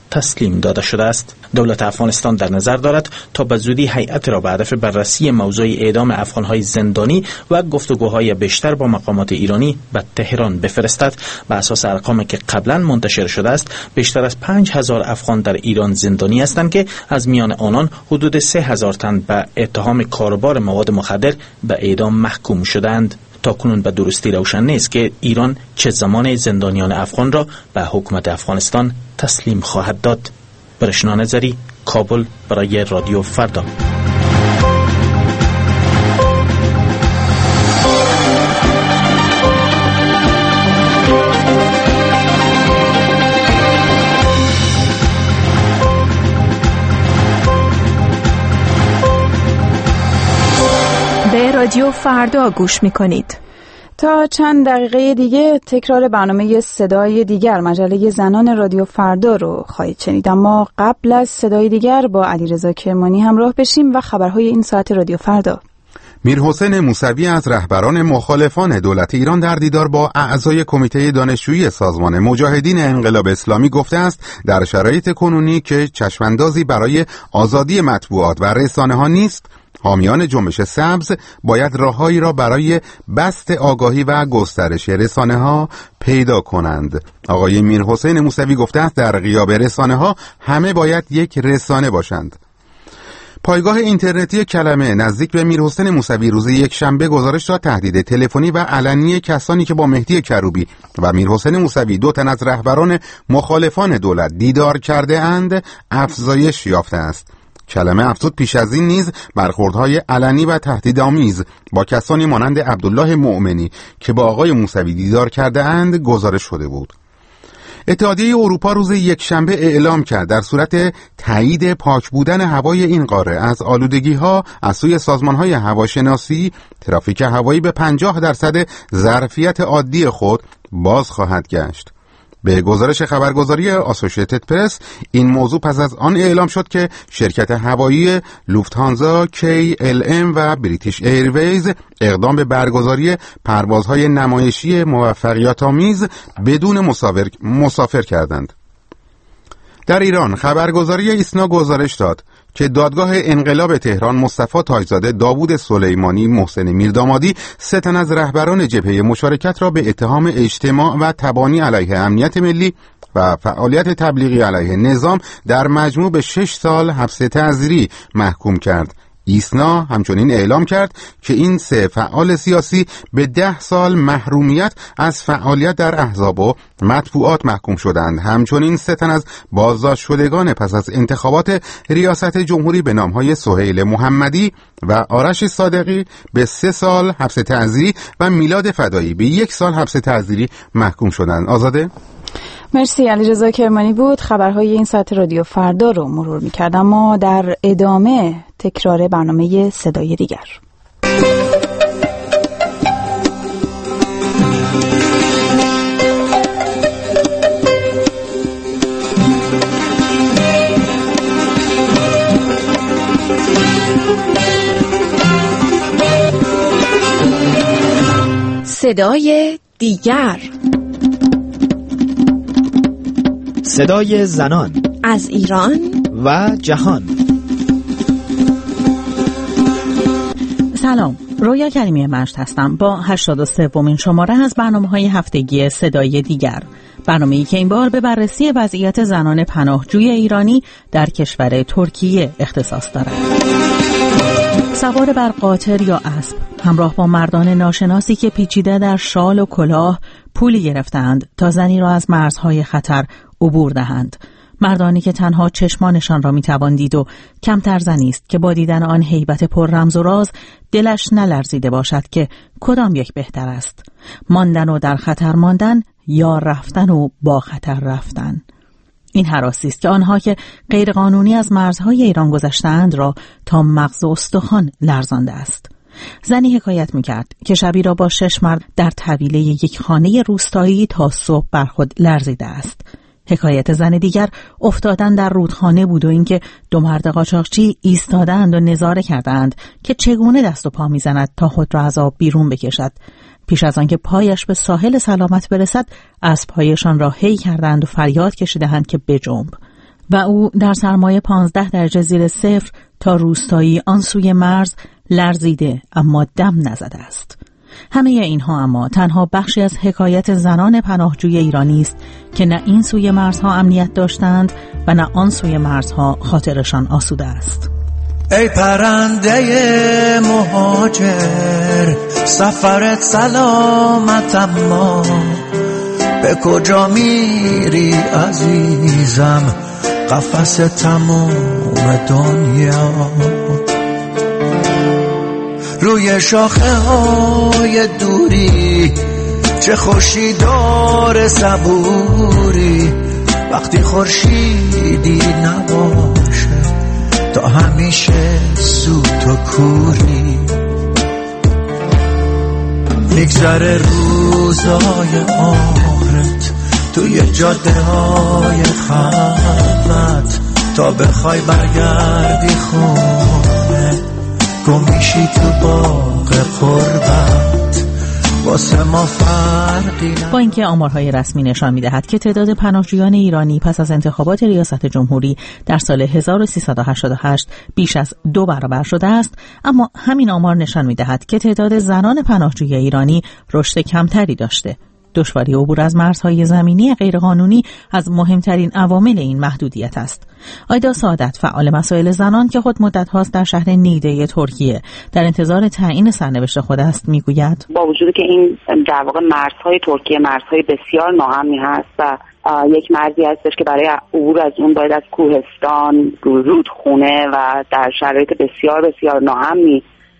تسلیم داده شده است. دولت افغانستان در نظر دارد تا به زودی هیئت را به هدف بررسی موضوع اعدام افغانهای زندانی و گفتگوهای بیشتر با مقامات ایرانی به تهران بفرستد. به اساس ارقامی که قبلا منتشر شده است، بیشتر از پنج هزار افغان در ایران زندانی هستند که از میان آنان حدود سه هزار تن به اتهام کاروبار مواد مخدر به اعدام محکوم شدند. تا کنون به درستی روشن نیست که ایران چه زمان زندانیان افغان را به حکومت افغانستان تسلیم خواهد داد. برشنا نظری، کابل، برای رادیو فردا. به رادیو فردا گوش می‌کنید. تا چند دقیقه دیگه تکرار برنامه صدای دیگر مجله زنان رادیو فردا رو خواهید شنید، اما قبل از صدای دیگر با علیرضا کرمانی همراه بشیم و خبرهای این ساعت رادیو فردا. میرحسین موسوی از رهبران مخالفان دولت ایران در دیدار با اعضای کمیته دانشجویی سازمان مجاهدین انقلاب اسلامی گفته است در شرایط کنونی که چشماندازی برای آزادی مطبوعات و رسانه ها نیست، حامیان جنبش سبز باید راههایی را برای بسط آگاهی و گسترش رسانه ها پیدا کنند. آقای میرحسین موسوی گفته است در غیاب رسانه ها همه باید یک رسانه باشند. پایگاه اینترنتی کلمه نزدیک به میرحسین موسوی روز یک شنبه گزارش داد تهدید تلفنی و علنی کسانی که با مهدی کروبی و میرحسین موسوی دو تن از رهبران مخالفان دولت دیدار کرده اند افزایش یافته است. کلمه افزود پیش از این نیز برخوردهای علنی و تهدیدآمیز با کسانی مانند عبدالله مؤمنی که با آقای موسوی دیدار کرده اند گزارش شده بود. اتحادیه اروپا روز یکشنبه اعلام کرد در صورت تایید پاک بودن هوای این قاره از آلودگی‌ها از سوی سازمان‌های هواشناسی، ترافیک هوایی به پنجاه درصد ظرفیت عادی خود باز خواهد گشت. به گزارش خبرگزاری آسوشیتد پرس این موضوع پس از آن اعلام شد که شرکت هوایی لوفتهانزا، کی ال ام و بریتیش ایرویز اقدام به برگزاری پروازهای نمایشی موفقیت‌آمیز بدون مسافر مسافر کردند. در ایران خبرگزاری ایسنا گزارش داد که دادگاه انقلاب تهران مصطفی تاجزاده، داوود سلیمانی، محسن میردامادی سه تن از رهبران جبهه مشارکت را به اتهام اجتماع و تبانی علیه امنیت ملی و فعالیت تبلیغی علیه نظام در مجموع به شش سال حبس تعزیری محکوم کرد. ایسنا همچنین اعلام کرد که این سه فعال سیاسی به ده سال محرومیت از فعالیت در احزاب و مطبوعات محکوم شدند. همچنین سه تن از بازداشت شدگان پس از انتخابات ریاست جمهوری به نامهای سهیل محمدی و آرش صادقی به سه سال حبس تعزیری و میلاد فدایی به یک سال حبس تعزیری محکوم شدند. آزاده؟ مرسی، علیرضا کرمانی بود. خبرهای این ساعت رادیو فردا رو مرور می‌کردم. اما در ادامه تکرار برنامه صدای دیگر. صدای دیگر، صدای زنان از ایران و جهان. سلام، رویا کریمی مجد هستم با هشتاد و سومین شماره از برنامه‌های هفتگی صدای دیگر، برنامه‌ای که این بار به بررسی وضعیت زنان پناهجوی ایرانی در کشور ترکیه اختصاص دارد. سوار بر قاطر یا اسب همراه با مردان ناشناسی که پیچیده در شال و کلاه پولی گرفتند تا زنی را از مرزهای خطر عبور دهند. مردانی که تنها چشمانشان را میتوان دید و کمتر زنی است که با دیدن آن هیبت پر رمز و راز دلش نلرزیده باشد که کدام یک بهتر است، ماندن و در خطر ماندن یا رفتن و با خطر رفتن. این هراسی است که آنها که غیرقانونی از مرزهای ایران گذشتند را تا مغز و استخوان لرزانده است. زنی حکایت میکرد که شبی را با شش مرد در طویله یک خانه روستایی تا صبح بر خود لرزیده است. حکایت زن دیگر افتادن در رودخانه بود و اینکه دو مرد قاچاقچی ایستادند و نظاره کردند که چگونه دست و پا میزند تا خود را از آب بیرون بکشد. پیش از آنکه پایش به ساحل سلامت برسد، اسب‌هایشان را هی کردند و فریاد کشیدند که بجنب. و او در سرمایه پانزده درجه زیر صفر تا روستایی آن سوی مرز لرزیده اما دم نزده است. همه اینها اما تنها بخشی از حکایت زنان پناهجوی ایرانی است که نه این سوی مرزها امنیت داشتند و نه آن سوی مرزها خاطرشان آسوده است. ای پرنده مهاجر سفرت سلامت، اما به کجا میری عزیزم؟ قفس تموم دنیا روی شاخه های دوری، چه خوشی داره صبوری وقتی خورشیدی نباشه، تا همیشه سوت و کوری. میگذره روزای آخرت توی جاده های خلوت، تا بخوای برگردی خونه گم میشی تو باغ قربت. واسه ما فرقی با اینکه آمارهای رسمی نشان می‌دهد که تعداد پناهجویان ایرانی پس از انتخابات ریاست جمهوری در سال هزار و سیصد و هشتاد و هشت بیش از دو برابر شده است، اما همین آمار نشان می‌دهد که تعداد زنان پناهجوی ایرانی رشد کمتری داشته. دشواری عبور از مرزهای زمینی غیرقانونی از مهمترین عوامل این محدودیت است. آیدا سعادت، فعال مسائل زنان که خود مدت هاست در شهر نیده ترکیه در انتظار تعیین سرنوشت خود است، میگوید با وجودی که این در واقع مرزهای ترکیه مرزهای بسیار ناامنی هست و یک مرزی هستش که برای عبور از اون باید از کوهستان، رودخونه و در شرایط بسیار بسیار ناامنی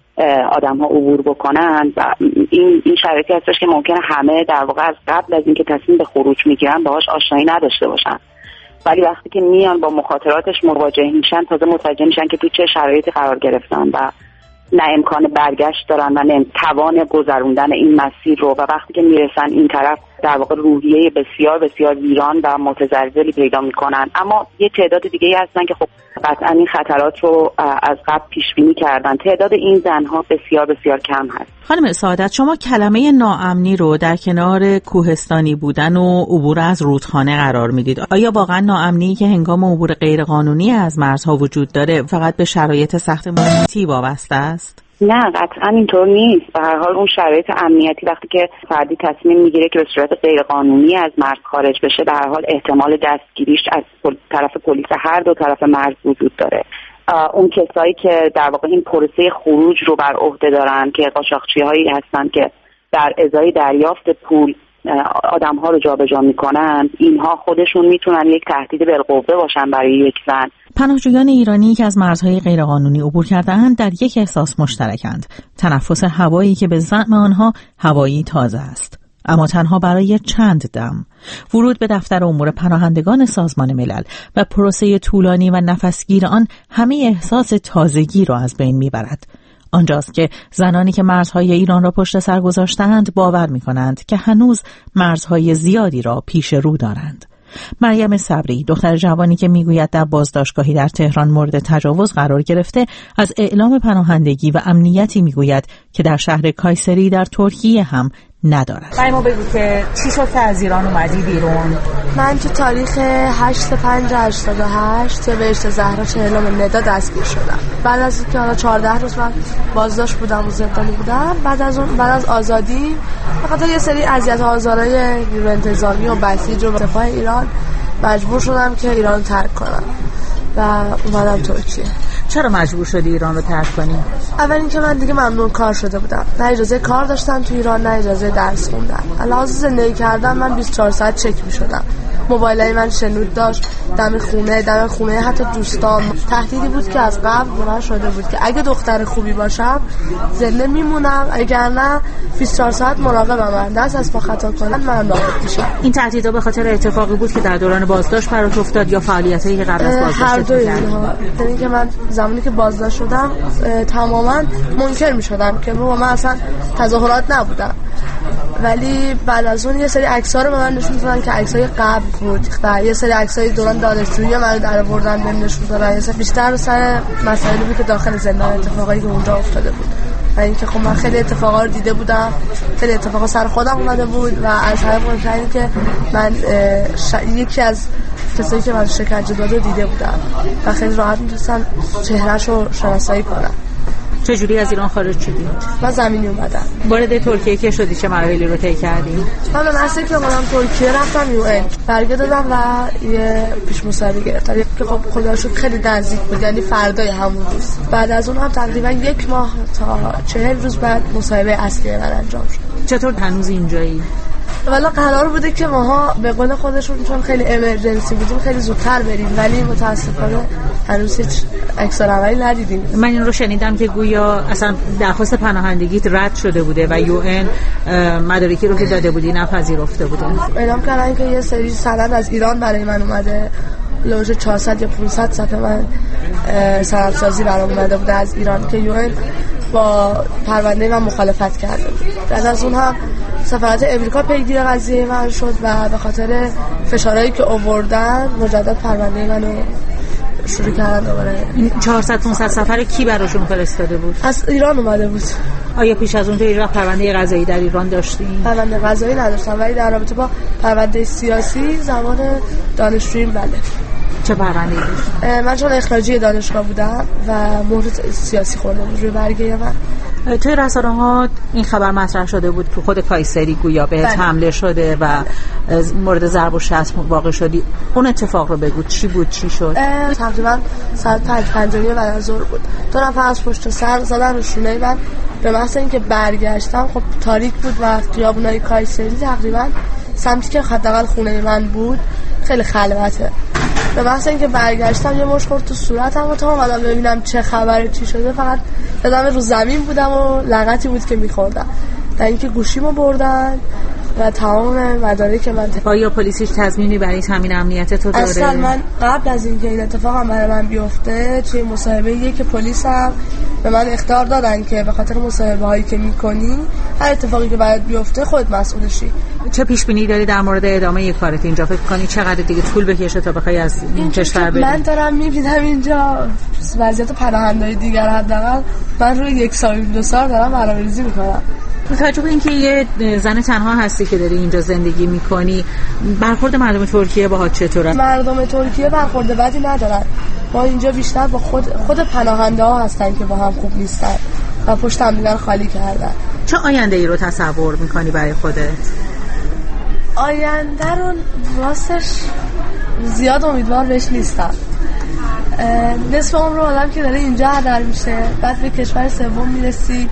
آدم ها عبور بکنن و این این شرایطی هستش که ممکنه همه در واقع از قبل از اینکه تصمیم به خروج میگیرن باهاش آشنایی نداشته باشن، ولی وقتی که میان با مخاطراتش مواجه میشن تازه متوجه میشن که تو چه شرایطی قرار گرفتن و نه امکان برگشت دارن و نه توان گذروندن این مسیر رو، و وقتی که میرسن این طرف در واقع روحیه بسیار بسیار ویران و متزلزلی پیدا میکنن. اما یه تعداد دیگه ای هستن که خب قطعا این خطرات رو از قبل پیش بینی کردن. تعداد این زنها بسیار بسیار کم هست. خانم سعادت، شما کلمه ناامنی رو در کنار کوهستانی بودن و عبور از رودخانه قرار میدید. آیا واقعا ناامنی که هنگام عبور غیرقانونی از مرزها وجود داره فقط به شرایط سخت محیطی وابسته است؟ نه، قطعا اینطور نیست. به هر حال اون شرایط امنیتی وقتی که فردی تصمیم میگیره که به صورت غیرقانونی از مرز خارج بشه، به هر حال احتمال دستگیریش از طرف پلیس هر دو طرف مرز وجود داره. اون کسایی که در واقع این پروسه خروج رو بر عهده دارن که قاچاقچی‌هایی هستن که در ازای دریافت پول آدم‌ها رو جابجا میکنن، اینها خودشون میتونن یک تهدید بالقوه باشن برای یک زن. پناهجویان ایرانی که از مرزهای غیرقانونی عبور کرده‌اند در یک احساس مشترکند: تنفس هوایی که به زعم آنها هوایی تازه است، اما تنها برای چند دم. ورود به دفتر امور پناهندگان سازمان ملل و پروسه طولانی و نفسگیر آن همه احساس تازگی را از بین میبرد. آنجاست که زنانی که مرزهای ایران را پشت سر گذاشتند باور می‌کنند که هنوز مرزهای زیادی را پیش رو دارند. مریم صبری، دختر جوانی که میگوید در بازداشتگاهی در تهران مورد تجاوز قرار گرفته، از اعلام پناهندگی و امنیتی میگوید که در شهر کایسری در ترکیه هم ندارد. ما بگو که چی شد که از ایران اومدی بیرون؟ من تو تاریخ هشت پنج هشتاد و هشت به بهشت زهرا چهلم ندا دستگیر شدم. بعد از اینکه حالا چهارده روز من بازداشت بودم و زندانی بودم، بعد از اون بعد از آزادی بخاطر یه سری اذیت و آزارهای نیروی انتظامی و بسیج و سپاه ایران مجبور شدم که ایران ترک کنم و اومدم ترکیه. چرا مجبور شدی ایران رو ترک کنی؟ اول اینکه من دیگه ممنوع کار شده بودم، نه اجازه کار داشتم تو ایران نه اجازه درس خوندن. علاوه زندگی کردن من بیست و چهار ساعت چک می‌شدم. موبایلای من شنود داشت، دم خونه دم خونه حتی دوستان. تهدیدی بود که از قبل به من شده بود که اگه دختر خوبی باشم زنده میمونم، اگر نه بیست و چهار ساعت مراقبم، من دست از پا خطا کنم من نابود میشم. این تهدیدا به خاطر اتفاقی بود که در دوران بازداشت برات افتاد یا فعالیتایی که قبل از بازداشت کردی؟ یعنی که من زمانی که بازداشت شدم تماما منکر میشدم که رو من اصلا تظاهرات نبودم، ولی بعد از اون یه سری عکس‌ها رو به من نشون دادن که عکس‌های قبل بود و یه سری عکس‌های دوران دانشجویی منو درآوردن بهم نشون دادن. یه سری بیشتر سر مسائلی بود که داخل زندان اتفاقایی که اونجا افتاده بود. و اینکه خب من خیلی اتفاقا رو دیده بودم، خیلی اتفاقا سر خودم اومده بود و از همه مهمتر این که من ش... یکی از کسایی که من شکنجه داده دیده بودم و خیلی راحت میتونستم چهرهش رو شناسایی کنم. چجوری از ایران خارج شدی؟ من زمینی اومدم. وارد ترکیه که شدی چه مراحلی رو طی کردی؟ من به محض اینکه اومدم ترکیه رفتم یو ان برگه دادم و یه پیش مصاحبه گرفتم که خب خدا رو شکر خیلی نزدیک بود، یعنی فردای همون روز. بعد از اون هم تقریبا یک ماه تا چهل روز بعد مصاحبه اصلی من انجام شد. چطور هنوز اینجایی؟ والا قرار بوده که ماها به قول خودشون چون خیلی امرجنسی بودیم خیلی زودتر بریم، ولی متاسفانه هنوز هیچ عکس‌العملی ندیدیم. من این رو شنیدم که گویا اصلا درخواست پناهندگیت رد شده بوده و یو ان مدارکی رو که داده بودی نپذیرفته بوده. اعلام کردن که یه سری سند از ایران برای من اومده، لوژ چهارصد یا پانصد صفحه من سندسازی برام اومده بوده از ایران که یو ان با پرونده من مخالفت کرده بود. بعد از اون هم سفارت امریکا پیگیر قضیه من شد و به خاطر فشارهایی که آوردن مجدد پرونده منو شروع کردن دوباره. چهارصد پانصد سفر کی براشون فرستاده بود؟ از ایران اومده بود. آیا پیش از اونجا ایران پرونده قضایی در ایران داشتین؟ پرونده قضایی نداشتم ولی در رابطه با پرونده سیاسی زمان دانشجوییم بله. چه پرونده‌ای داشت؟ من چون اخراجی دانشگاه بودم و مهر سیاسی خورده بود روی برگه من. توی رسانه‌ها این خبر مطرح شده بود که خود کایسری گویا بهت حمله شده و مورد ضرب و شتم واقع شدی. اون اتفاق رو بگو، چی بود، چی شد؟ تقریبا ساعت پنج پنج و نیم بعد از ظهر بود. دو نفر از پشت سر زدن رو شونه من. به محض اینکه برگشتم خب تاریک بود و خیابونای کایسری تقریبا سمتی که حداقل خونه من بود خیلی خلوته. به محض اینکه برگشتم یه مشت خورد تو صورتم و تا اومدم ببینم چه خبره چی شده فقط یادم رو زمین بودم و لغتی بود که می‌خوردم. در اینکه گوشیمو بردن و تمام مدارک من. آیا پلیس هیچ تضمینی برای تامین امنیت تو داره؟ اصلا من قبل از اینکه این اتفاق هم برای من بیفته توی مصاحبه‌ای که پلیس هم به من اخطار دادن که به خاطر مصاحبه هایی که میکنی هر اتفاقی که باید بیفته خودت مسئولشی. چه پیش بینی داری در مورد ادامه کارت اینجا؟ فکر کنی چقدر دیگه طول بکشه تا بخوای از این کشور بری؟ من دارم میبینم اینجا وضعیت پناهنده‌های دیگر حداقل من روی یک سال دو سال دارم برنامه‌ریزی میکنم. با توجه به اینکه یه زن تنها هستی که داری اینجا زندگی میکنی، برخورد مردم ترکیه باهات چطوره؟ مردم ترکیه برخورد بدی ندارن. ما اینجا بیشتر با خود خود پناهنده ها هستن که با هم خوب نیستن و پشت هم دیگر خالی کردن. چه آینده ای رو تصور میکنی برای خودت؟ آینده رو راستش زیاد امیدوار بهش نیستم. نصف عمر آدم که داره اینجا هدر میشه، بعد به کشور سوم میرسی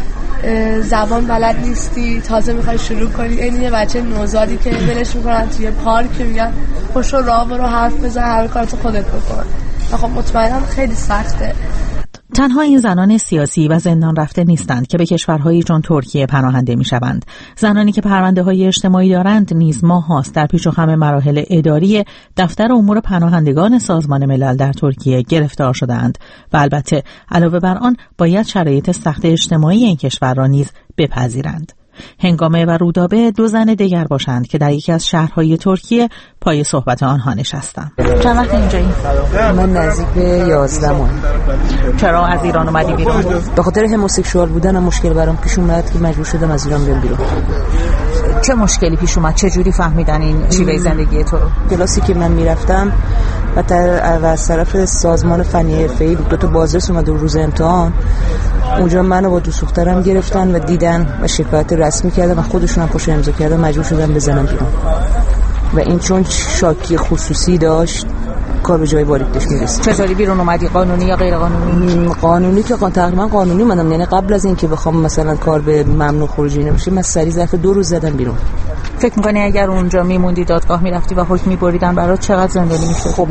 زبان بلد نیستی، تازه میخوای شروع کنی. این یه بچه نوزادی که ولش میکنن توی پارک که میگن خوشو راه برو حرف بزن هر کارتو خودت بکن. خب مطمئنم خیلی سخته. تنها این زنان سیاسی و زندان رفته نیستند که به کشورهایی چون ترکیه پناهنده میشوند. زنانی که پرونده‌های اجتماعی دارند نیز ماه‌هاست در پیچ و خم مراحل اداری دفتر امور پناهندگان سازمان ملل در ترکیه گرفتار شده‌اند و البته علاوه بر آن باید شرایط سخت اجتماعی این کشور را نیز بپذیرند. هنگامه و رودابه دو زن دیگر باشند که در یکی از شهرهای ترکیه پای صحبت آنها نشستم. چند وقت اینجایی؟ من نزدیک به یازده ماه. چرا از ایران اومدی بیرون؟ به خاطر هموسکسوال بودنم مشکل برام پیش اومد که مجبور شدم از ایران بیام بیرون. چه مشکلی پیش اومد؟ چه جوری فهمیدن این شیوه زندگی تو رو؟ کلاسی که من میرفتم و در از طرف سازمان فنی حرفه‌ای دو تا بازرس اومد روز امتحان، اونجا منو با دوست دخترم گرفتن و دیدن و شکایت رسمی کردن و خودشون هم پشت امضا کردن، مجبور شدن بزنم بیرون. و این چون شاکی خصوصی داشت کار به جای باریکش میرسید. چطوری بیرون اومدی؟ قانونی یا غیر قانونی؟ قانونی که تقریبا قانونی اومدم، یعنی قبل از اینکه بخوام مثلا کار به ممنوع خروجی نمیشه من سریع ظرف دو روز زدم بیرون. فکر می‌کنی اگر اونجا میموندی دادگاه میرفتی و حکم می‌بریدن برات چقدر زندانی میشد؟ خب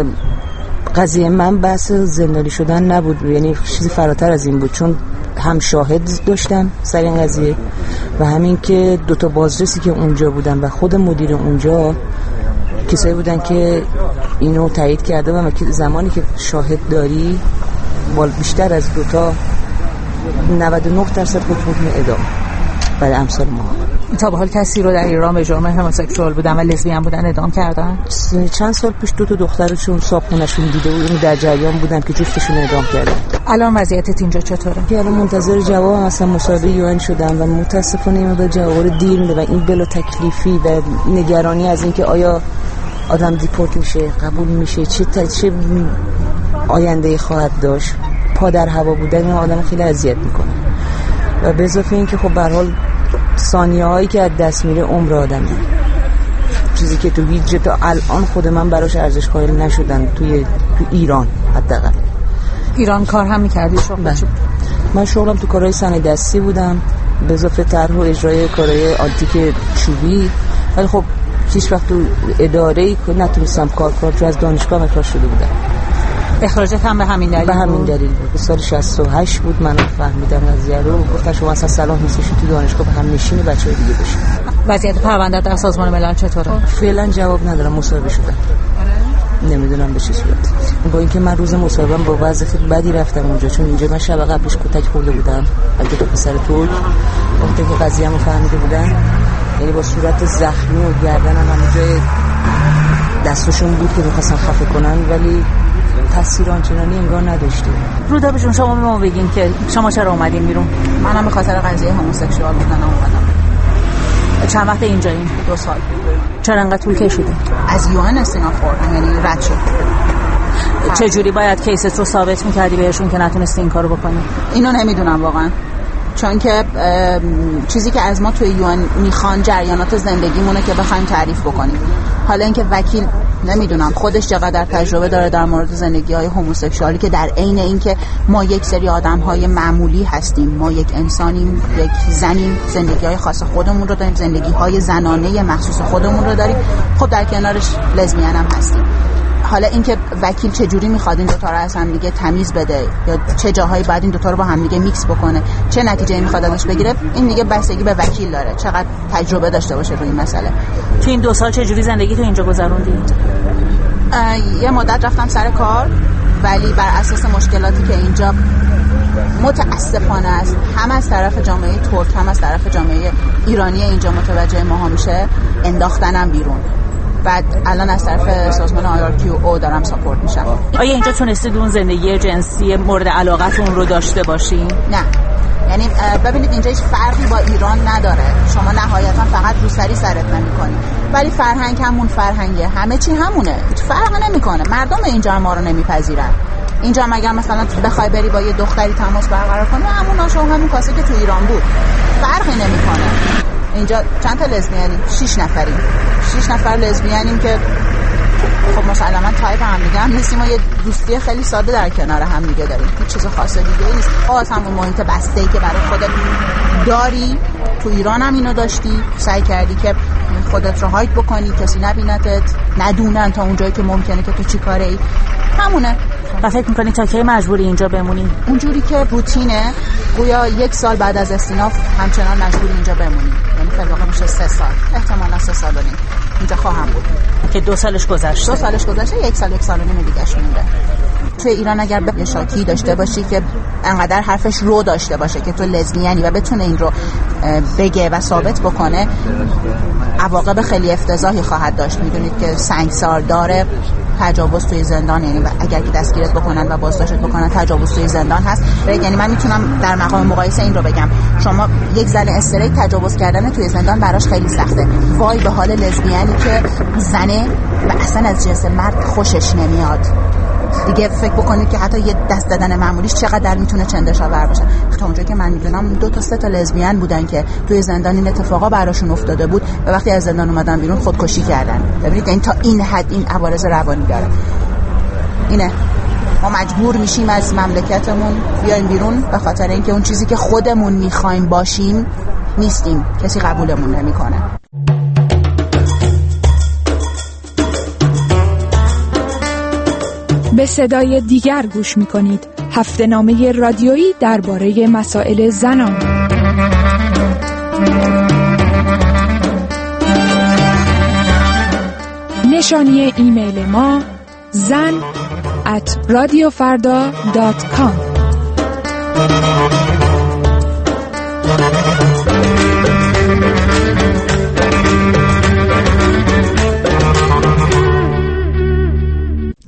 قضیه من بحث زندانی شدن نبود، یعنی چیزی فراتر از این بود، چون هم شاهد داشتم سر این قضیه و همین که دو تا بازرسی که اونجا بودن و خود مدیر اونجا کسایی بودن که اینو تایید کرده و زمانی که شاهد داری بیشتر از دو تا نود و نه درصد حکم اعدام برای امثال ما. تا به حال کسی رو در ایران به جرم هموسکسوال بودن و لزبیان بودن اعدام کردن؟ چند سال پیش دو تا دخترشون صاحبخونه‌شون دیده بودن در جریان بودن که جفتشون اعدام کردن. الان وضعیتت اینجا چطوره؟ که الان منتظر جواب مثلا مصاحبه یوئن شدم و متاسفانه این به جواب دیر میده و این بلا تکلیفی و نگرانی از اینکه آیا آدم دیپورت میشه، قبول میشه، چه چه آینده‌ای خواهد داشت. پا در هوا بودن این آدم خیلی اذیت میکنه و به اضافه این که خب به هر حال ثانیه هایی که از دست میره عمر آدمه، چیزی که تو هیچ جا تا الان خود من براش ارزش قائل نشدم توی تو ایران. حداقل ایران کار هم میکردی شغل؟ بله. من شغلم تو کارهای صنایع دستی بودم به اضافه طرح و اجرای کارهای آنتیک چوبی، ولی خب هیچ وقت تو اداره‌ای که نتونستم کار کنم چون از دانشگاه اخراج شده بودم. اخراجت هم به همین دلیل به همین دلیل بود. به سال شصت و هشت بود من فهمیدم قضیه رو، گفتن شما اصلا صلاح نیستی تو دانشگاه به هم نشین بچه‌های دیگه بشین. وضعیت پرونده در سازمان ملل چطوره؟ فعلا جواب ندارم، مصاحبه شدم. نمیدونم به چه صورت. با اینکه من روز مصاحبه‌ام با وضع خیلی بدی رفتم اونجا، چون اینجا من شب قبلش کتک خورده بودم البته دو پسر ترک وقتی که قضیه‌مو فهمیده بودن، یعنی با صورت زخمی و گردنم هم جای دستشون بود که می‌خواستن خفه کنن ولی تاثیر آنچنانی انگار نداشته. رودابه جون شما به ما بگین که شما چرا اومدین بیرون؟ منم به خاطر قضیه هموسکسوال بودن اومدم. چند وقت اینجا این؟ دو سال. چرا انقدر طول کشیده؟ از یوئن استناد خوردم، یعنی رد شد. چه جوری باید کیست رو ثابت می‌کردی بهشون که نتونستی این کارو بکنی؟ اینو نمیدونم واقعا. چون که چیزی که از ما توی یوئن میخوان جریانات زندگیمونه که بخوایم تعریف بکنیم. حالا اینکه وکیل نمیدونم خودش چقدر تجربه داره در مورد زندگی‌های هموسکسوالی که در عین اینکه ما یک سری آدم‌های معمولی هستیم، ما یک انسانیم، یک زنیم، زندگی‌های خاص خودمون رو داریم، زندگی‌های زنانه مخصوص خودمون رو داریم، خب در کنارش لزبیان هم هستیم. حالا اینکه وکیل چه جوری میخواد این دو تا رو از هم دیگه تمیز بده یا چه جاهایی بعد این دو تا رو با هم دیگه میکس بکنه، چه نتیجه‌ای میخواد ازش بگیره، این دیگه بستگی به وکیل داره چقدر تجربه داشته باشه روی این مسئله. تو این دو سال چه جوری زندگی تو اینجا گذروندی؟ یه مدت رفتم سر کار ولی بر اساس مشکلاتی که اینجا متاسفانه است، هم از طرف جامعه ترک هم از طرف جامعه ایرانی اینجا متوجه ماها میشه، انداختنم بیرون. بعد الان از طرف سازمان آی آر کیو او دارم ساپورت میشم. آیا اینجا تونستید اون زندگی جنسی مورد علاقتون رو داشته باشین؟ نه، یعنی ببینید اینجا هیچ فرقی با ایران نداره، شما نهایتا فقط روسری سرت نمی‌کنی ولی فرهنگ همون فرهنگه، همه چی همونه، هیچ فرق نمیکنه. مردم اینجا ما رو نمیپذیرن. اینجا مگر مثلا بخوای بری با یه دختری تماس برقرار کنی، همون آش و همون کاسه که تو ایران بود، فرقی نمیکنه. اینجا چند تا لزبیانیم؟ شش نفریم. شش نفر لزبیانیم که خب مسلماً تایپ هم دیگه هم نیستیم و یه دوستی خیلی ساده در کنار هم دیگه داریم، هیچ چیز خاص دیگه نیست. باز همون محیط بسته‌ای که برای خودت داری تو ایران هم اینو داشتی، سعی کردی که خودت رو هایت بکنی، کسی نبینتت، ندونن تا اونجایی که ممکنه که تو چی کاره ای، همونه. و فکر میکنی تا کی مجبوری اینجا بمونی؟ اونجوری که روتینه، گویا یک سال بعد از استیناف همچنان مجبوری اینجا بمونی، یعنی فعلا واقعا میشه سه سال، احتمالاً سه سال و نیم اینجا خواهم بود. که دو سالش گذشته. دو سالش گذشته، یک سال یک سال و نیم دیگه‌اش مونده. توی ایران اگر به شاکی داشته باشی که انقدر حرفش رو داشته باشه که تو لزبیانی و بتونه این رو بگه و ثابت بکنه، عواقب خیلی افتضاحی خواهد داشت. میدونید که سنگسار داره، تجاوز توی زندان، یعنی اگر که دستگیرت بکنن و بازداشتت بکنن تجاوز توی زندان هست. یعنی من میتونم در مقام مقایسه این رو بگم، شما یک زن استریت تجاوز کردن توی زندان براش خیلی سخته، وای به حال لزبیانی که زنه و اصلا از جنس مرد خوشش نمیاد. دیگه فکر بکنید که حتی یه دست دادن معمولیش چقدر میتونه چندش آور باشه. تا اونجایی که من میدونم دو تا سه تا لزبیان بودن که توی زندان این اتفاقا براشون افتاده بود و وقتی از زندان اومدن بیرون خودکشی کردن. ببینید این تا این حد این عوارض روانی داره. اینه ما مجبور میشیم از مملکتمون بیایم بیرون به خاطر اینکه اون چیزی که خودمون میخوایم باشیم نیستیم، کسی قبولمون نمیکنه. به صدای دیگر گوش می‌کنید. هفته‌نامه رادیویی درباره مسائل زنان. نشانی ایمیل ما زن ات رادیو فردا دات کام.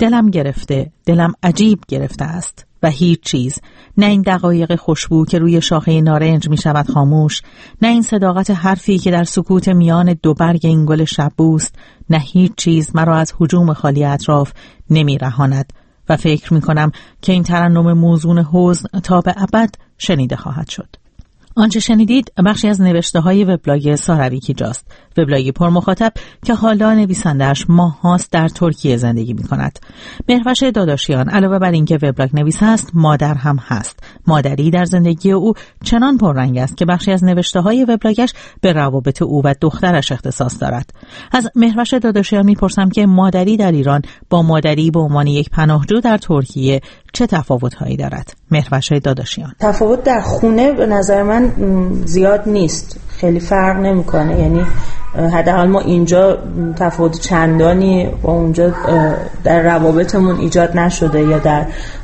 دلم گرفته، دلم عجیب گرفته است و هیچ چیز، نه این دقایق خوشبو که روی شاخه نارنج می شود خاموش، نه این صداقت حرفی که در سکوت میان دو برگ این گل شبوست، نه هیچ چیز مرا از هجوم خالی اطراف نمی رهاند و فکر می کنم که این ترنم موزون حزن تا به ابد شنیده خواهد شد. آنچه شنیدید بخشی از نوشته های وبلاگ سارا ویکیجاست، وبلاگی پر مخاطب که حالا نویسنده‌اش ماه‌هاست در ترکیه زندگی می‌کند. مهروش داداشیان علاوه بر اینکه وبلاگ نویس است، مادر هم هست. مادری در زندگی او چنان پررنگ است که بخشی از نوشته های وبلاگش به روابط او و دخترش اختصاص دارد. از مهروش داداشیان می‌پرسم که مادری در ایران با مادری به عنوان یک پناهجو در ترکیه چه تفاوت‌هایی دارد؟ مهروش داداشیان: تفاوت در خونه به نظر من زیاد نیست، خیلی فرق نمی‌کنه. یعنی حداقل ما اینجا تفاوت چندانی با اونجا در روابطمون ایجاد نشده، یا در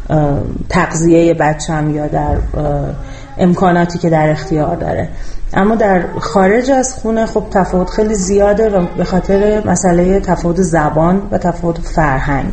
تغذیه بچه‌م یا در امکاناتی که در اختیار داره. اما در خارج از خونه خب تفاوت خیلی زیاده و به خاطر مسئله تفاوت زبان و تفاوت فرهنگ.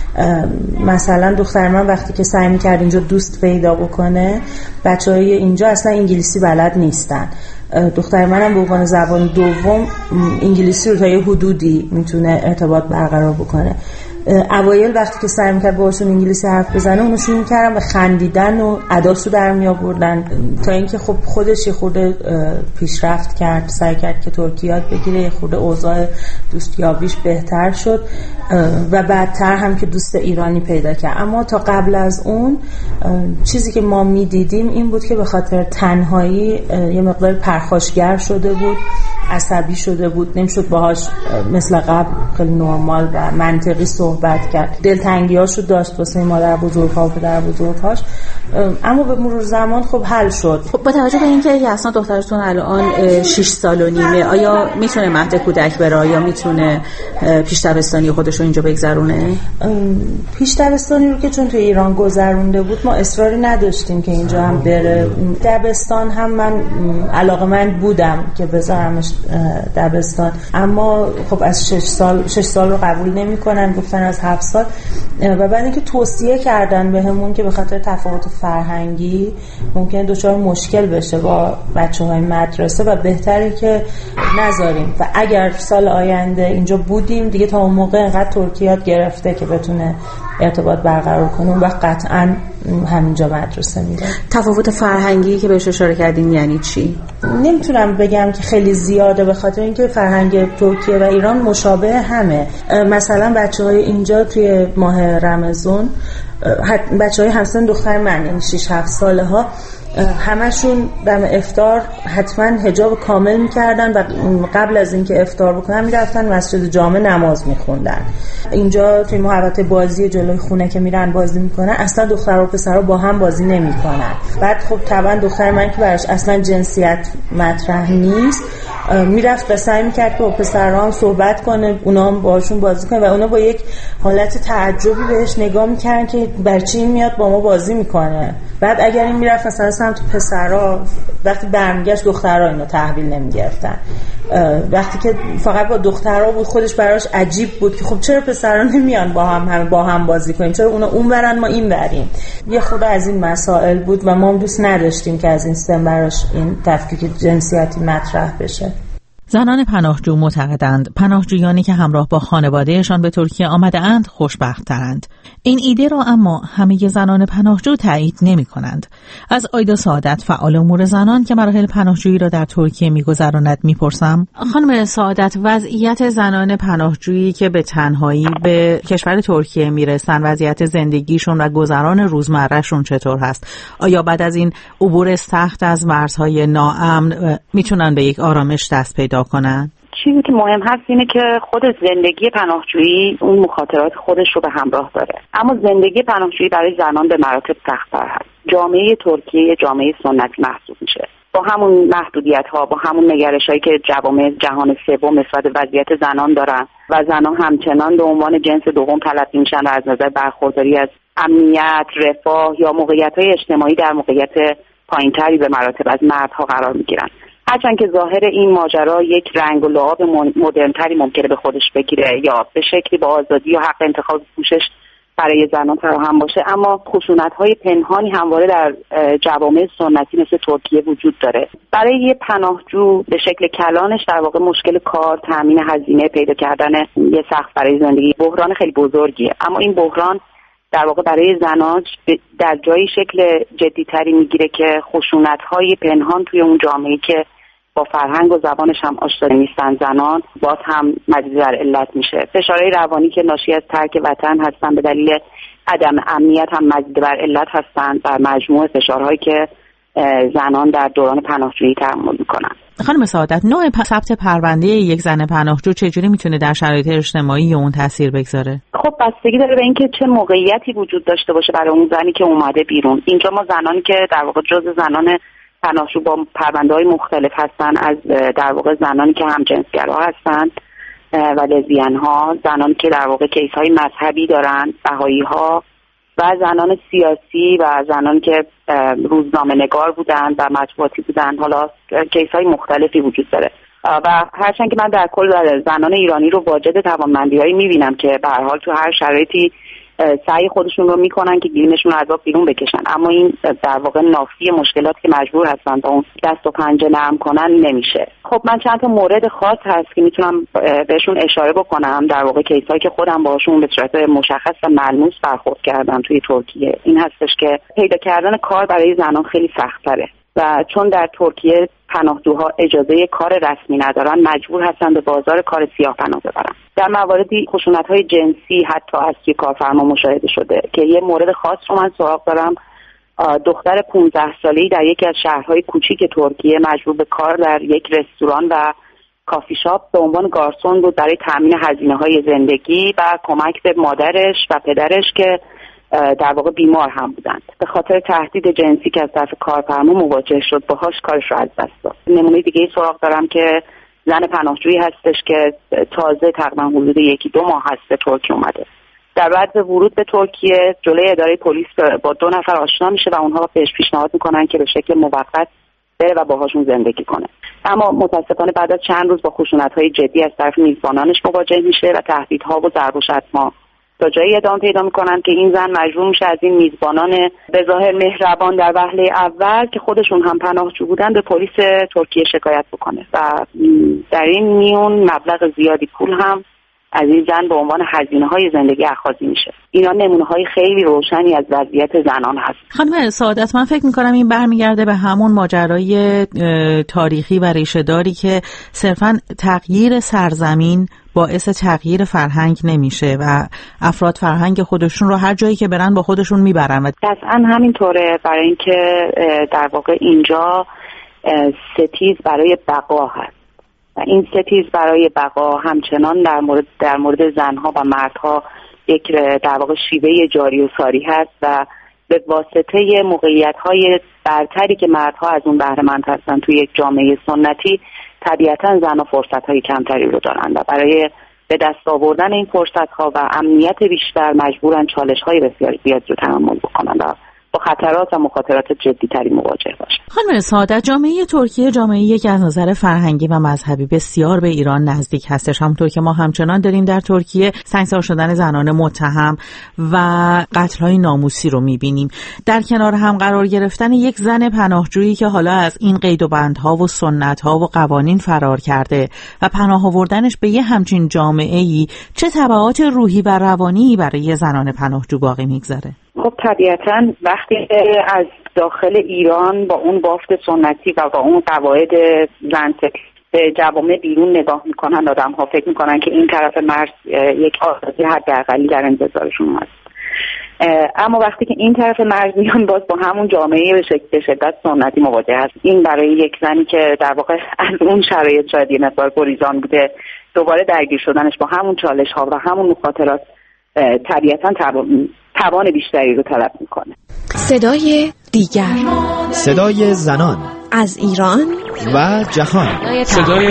مثلا دختر من وقتی که سعی می‌کرد اینجا دوست پیدا بکنه، بچه‌های اینجا اصلا انگلیسی بلد نیستن. دختر منم به عنوان زبان دوم انگلیسی رو تا یه حدودی میتونه ارتباط برقرار بکنه. اوایل وقتی که سعی می‌کرد باهاشون انگلیسی حرف بزنه، اونو شروع می‌کردن به خندیدن و اداشو در میآوردن، تا اینکه خب خودش یه خورده پیشرفت کرد، سعی کرد که ترکی یاد بگیره، یه خورده اوضاع دوستیابیش بهتر شد و بعدتر هم که دوست ایرانی پیدا کرد. اما تا قبل از اون چیزی که ما می‌دیدیم این بود که به خاطر تنهایی یه مقدار پرخاشگر شده بود، عصبی شده بود، نمیشد باهاش مثل قبل خیلی نرمال و منطقی صحبت کرد. دلتنگیاشو داشت واسه مادر بزرگ‌ها و پدر بزرگ‌هاش، اما به مرور زمان خب حل شد. خب با توجه به اینکه اصلا دخترتون الان شش سال و نیمه، آیا میتونه مهد کودک بره یا میتونه پیش دبستانی خودش رو اینجا بگذرونه؟ پیش دبستانی رو که چون تو ایران گذرونده بود ما اصراری نداشتیم که اینجا هم بره. دبستان هم من علاقه‌مند بودم که بذارمش دبستان، اما خب از شش سال شش سال رو قبول نمی‌کنن، گفتن از هفت سال. و بعد اینکه توصیه کردن بهمون که به خاطر تفاوت فرهنگی ممکنه دچار مشکل بشه با بچه‌های مدرسه و بهتره که نذاریم، و اگر سال آینده اینجا بودیم دیگه تا اون موقع انقدر ترکی یاد گرفته که بتونه ارتباط برقرار کنه و قطعاً همینجا مدرسه میره. تفاوت فرهنگی که بهش اشاره کردین یعنی چی؟ نمیتونم بگم که خیلی زیاده، به خاطر اینکه فرهنگ ترکیه و ایران مشابه همه. مثلا بچه‌های اینجا توی ماه رمضان، بچه‌های همسن دختر من یعنی شش هفت ساله ها، همشون دم افطار حتما حجاب کامل میکردن و قبل از اینکه افطار بکنن میرفتن مسجد جامع نماز میخوندن. اینجا توی محوطه بازی جلوی خونه که میرن بازی میکنن، اصلا دختر و پسرها با هم بازی نمیکنن. بعد خب طبعا دختر من که براش اصلا جنسیت مطرح نیست، میرفت و سعی میکرد که با پسرها هم صحبت کنه، اونا هم باشون بازی کنه و اونا با یک حالت تعجبی بهش نگاه میکردن که برچی این میاد با ما بازی میکنه. بعد اگر این میرفت مثلا سمت پسرها، وقتی برمیگشت دخترها اینو تحویل نمیگرفتن. وقتی که فقط با دخترها بود خودش براش عجیب بود که خب چرا پسرها نمیان با هم هم با هم بازی کنیم، چرا اونا اون برن ما این بریم. یه خود از این مسائل بود و ما هم دوست نداشتیم که از این سن براش این تفکیک جنسیتی مطرح بشه. زنان پناهجو معتقدند پناهجویانی که همراه با خانوادهشان به ترکیه آمده‌اند خوشبخت‌ترند. این ایده را اما همه زنان پناهجو تایید نمی‌کنند. از آیدا سعادت، فعال امور زنان که مراحل پناهجویی را در ترکیه می‌گذراند می‌پرسم: خانم سعادت، وضعیت زنان پناهجویی که به تنهایی به کشور ترکیه میرسن، وضعیت زندگیشون و گذران روزمرهشون چطور هست؟ آیا بعد از این عبور سخت از مرزهای ناامن میتونن به یک آرامش دست پیدا کنن؟ چیزی که مهم هست اینه که خود زندگی پناهجویی اون مخاطرات خودش رو به همراه داره، اما زندگی پناهجویی برای زنان به مراتب سخت‌تر هست. جامعه ترکیه جامعه سنتی محسوب میشه، با همون محدودیت‌ها، با همون نگرش‌هایی که جوامع جهان سوم نسبت به وضعیت زنان دارن و زنان همچنان به عنوان جنس دوم تلقی میشن و از نظر برخورداری از امنیت، رفاه یا موقعیت‌های اجتماعی در موقعیت پایین‌تری به مراتب از مردها قرار میگیرن. هرچند که ظاهر این ماجرا یک رنگ و لعاب مدرن‌تری ممکنه به خودش بگیره یا به شکلی با آزادی و حق انتخاب پوشش برای زنان فراهم باشه، اما خشونت‌های پنهانی همواره در جوامع سنتی مثل ترکیه وجود داره. برای یه پناهجو به شکل کلانش در واقع مشکل کار، تامین هزینه پیدا کردن یه سقف برای زندگی بحران خیلی بزرگیه، اما این بحران در واقع برای زنان در جایی شکل جدی‌تری میگیره که خشونت‌های پنهان توی اون جامعه‌ای که با فرهنگ و زبانش هم آشنا نیستن زنان باز هم مزید بر علت میشه. فشارهای روانی که ناشی از ترک وطن هستن به دلیل عدم امنیت هم مزید بر علت هستن بر مجموع فشارهایی که زنان در دوران پناهجویی تحمل میکنن. خانم سعادت، نوع ثبت پرونده یک زن پناهجو چجوری میتونه در شرایط اجتماعی اون تاثیر بگذاره؟ خب بستگی داره به اینکه چه موقعیتی وجود داشته باشه برای اون زنی که اومده بیرون. اینجا ما زنانی که در واقع جز زنان پناهجو با پرونده‌های مختلف هستن، از در واقع زنانی که همجنسگرا هستند و لزبیان ها، زنانی که در واقع کیس‌های مذهبی دارن، بهایی‌ها، و زنان سیاسی و زنانی که روزنامه‌نگار بودن و مطبوعاتی بودن. حالا کیس‌های مختلفی وجود داره و هرچند که من در کل زنان ایرانی رو واجد توانمندی‌هایی می‌بینم که به هر حال تو هر شرایطی سعی خودشون رو میکنن که گیرینشون رو از آب بیرون بکشن، اما این در واقع نافی مشکلات که مجبور هستن با اون دست و پنجه نرم کنن نمیشه. خب من چند تا مورد خاص هست که میتونم بهشون اشاره بکنم، در واقع کیسایی که خودم باهاشون به صورت مشخص و ملموس برخورد کردم توی ترکیه. این هستش که پیدا کردن کار برای زنان خیلی سخت‌تره و چون در ترکیه پناهجوها اجازه کار رسمی ندارن مجبور هستن به بازار کار سیاه پناه ببرن. در مواردی خشونت‌های جنسی حتی از سوی کارفرما مشاهده شده که یه مورد خاص رو من سراغ دارم. دختر پانزده ساله‌ای در یکی از شهرهای کوچیک ترکیه مجبور به کار در یک رستوران و کافی شاپ به عنوان گارسون بود برای تامین هزینه‌های زندگی و کمک به مادرش و پدرش که در واقع بیمار هم بودند. به خاطر تهدید جنسی که از طرف کارفرما مواجه شد باهاش کارش رو از دست داد. نمونه دیگه سراغ دارم که زن پناهجویی هستش که تازه تقریبا حدود یکی دو ماه هست به ترکیه اومده. در بعد ورود به ترکیه جلوی اداره پلیس با دو نفر آشنا میشه و اونها بهش پیشنهاد میکنن که به شکل موقت بره و باهاشون زندگی کنه. اما متاسفانه بعد از چند روز با خشونت‌های جدی از طرف میزبانانش مواجه میشه و تهدیدها و ضرب و شتم‌ها تا جایی ادامه پیدا میکنن که این زن مجبور میشه از این میزبانان به ظاهر مهربان در وهله اول که خودشون هم پناهجو بودن به پلیس ترکیه شکایت بکنه و در این میون مبلغ زیادی پول هم از این زن به عنوان هزینه‌های زندگی اخاذی میشه. اینا نمونه‌های خیلی روشنی از وضعیت زنان هست. خانم سعادت، من فکر می‌کنم این برمیگرده به همون ماجرای تاریخی و ریشه‌داری که صرفاً تغییر سرزمین باعث تغییر فرهنگ نمیشه و افراد فرهنگ خودشون رو هر جایی که برن با خودشون میبرن. قطعاً همینطوره، برای اینکه در واقع اینجا ستیز برای بقا هست. این ستیز برای بقا همچنان در مورد در مورد زنها و مردها یک در واقع شیوه جاری و ساری هست و به واسطه موقعیت‌های برتری که مردها از اون بهره مند هستن توی یک جامعه سنتی طبیعتاً زنها فرصت‌های کمتری رو دارن و برای به دست آوردن این فرصت‌ها و امنیت بیشتر مجبورن چالش‌های بسیار زیادی رو تحمل بکنن و با خطرات و مخاطرات جدی‌تری مواجه باشن. خانم سعادت، جامعه ترکیه جامعه‌ای که از نظر فرهنگی و مذهبی بسیار به ایران نزدیک هستش، همونطور که ما همچنان داریم در ترکیه سنگسار شدن زنان متهم و قتل‌های ناموسی رو می‌بینیم. در کنار هم قرار گرفتن یک زن پناهجویی که حالا از این قید و بندها و سنت‌ها و قوانین فرار کرده و پناه آوردنش به یه همچین جامعه‌ای چه تبعات روحی و روانی برای زنان پناهجو باقی می‌گذاره؟ خب طبیعتاً وقتی از داخل ایران با اون بافت سنتی و با اون قواعد زن به جوامع بیرون نگاه میکنن، آدم ها فکر میکنن که این طرف مرز یک آزادی حداقلی در انتظارشون هست. اما وقتی که این طرف مرز میان باز با همون جامعه به شدت سنتی مواجه هست. این برای یک زنی که در واقع از اون شرایط شاید یه مقدار گریزان بوده دوباره درگیر شدنش با همون چالش ها و همون مخاطرات طبیعتاً توان بیشتری رو طلب میکنه. صدای دیگر، صدای زنان از ایران و جهان. صدای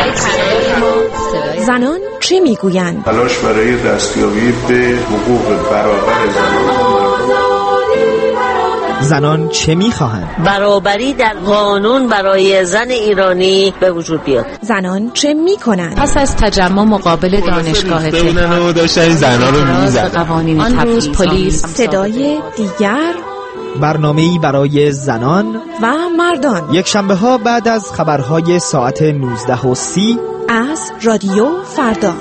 زنان چی میگویند؟ تلاش برای دستیابی به حقوق برابر زنان و مردان. زنان چه میخواهند؟ برابری در قانون برای زن ایرانی به وجود بیاد. زنان چه میکنند؟ پس از تجمع مقابل دانشگاه تهران داشتن زنان رو میزدن. آن روز پلیس صدای دیگر، برنامه‌ای برای زنان و مردان، یک شنبه ها بعد از خبرهای ساعت نوزده و سی از رادیو فردا.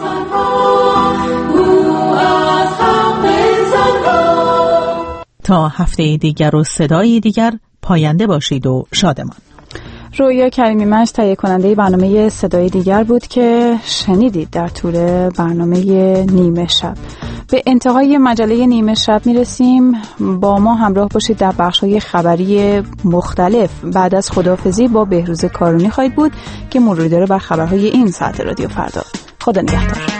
تا هفته دیگر و صدای دیگر، پاینده باشید و شادمان. رویا کریمی مجد تهیه کننده برنامه صدای دیگر بود که شنیدید در طول برنامه نیمه شب. به انتهای مجله نیمه شب میرسیم. با ما همراه باشید در بخش‌های خبری مختلف. بعد از خداحافظی با بهروز کارونی خواهید بود که مروری داره بر خبرهای این ساعت رادیو فردا. خدا نگهدار.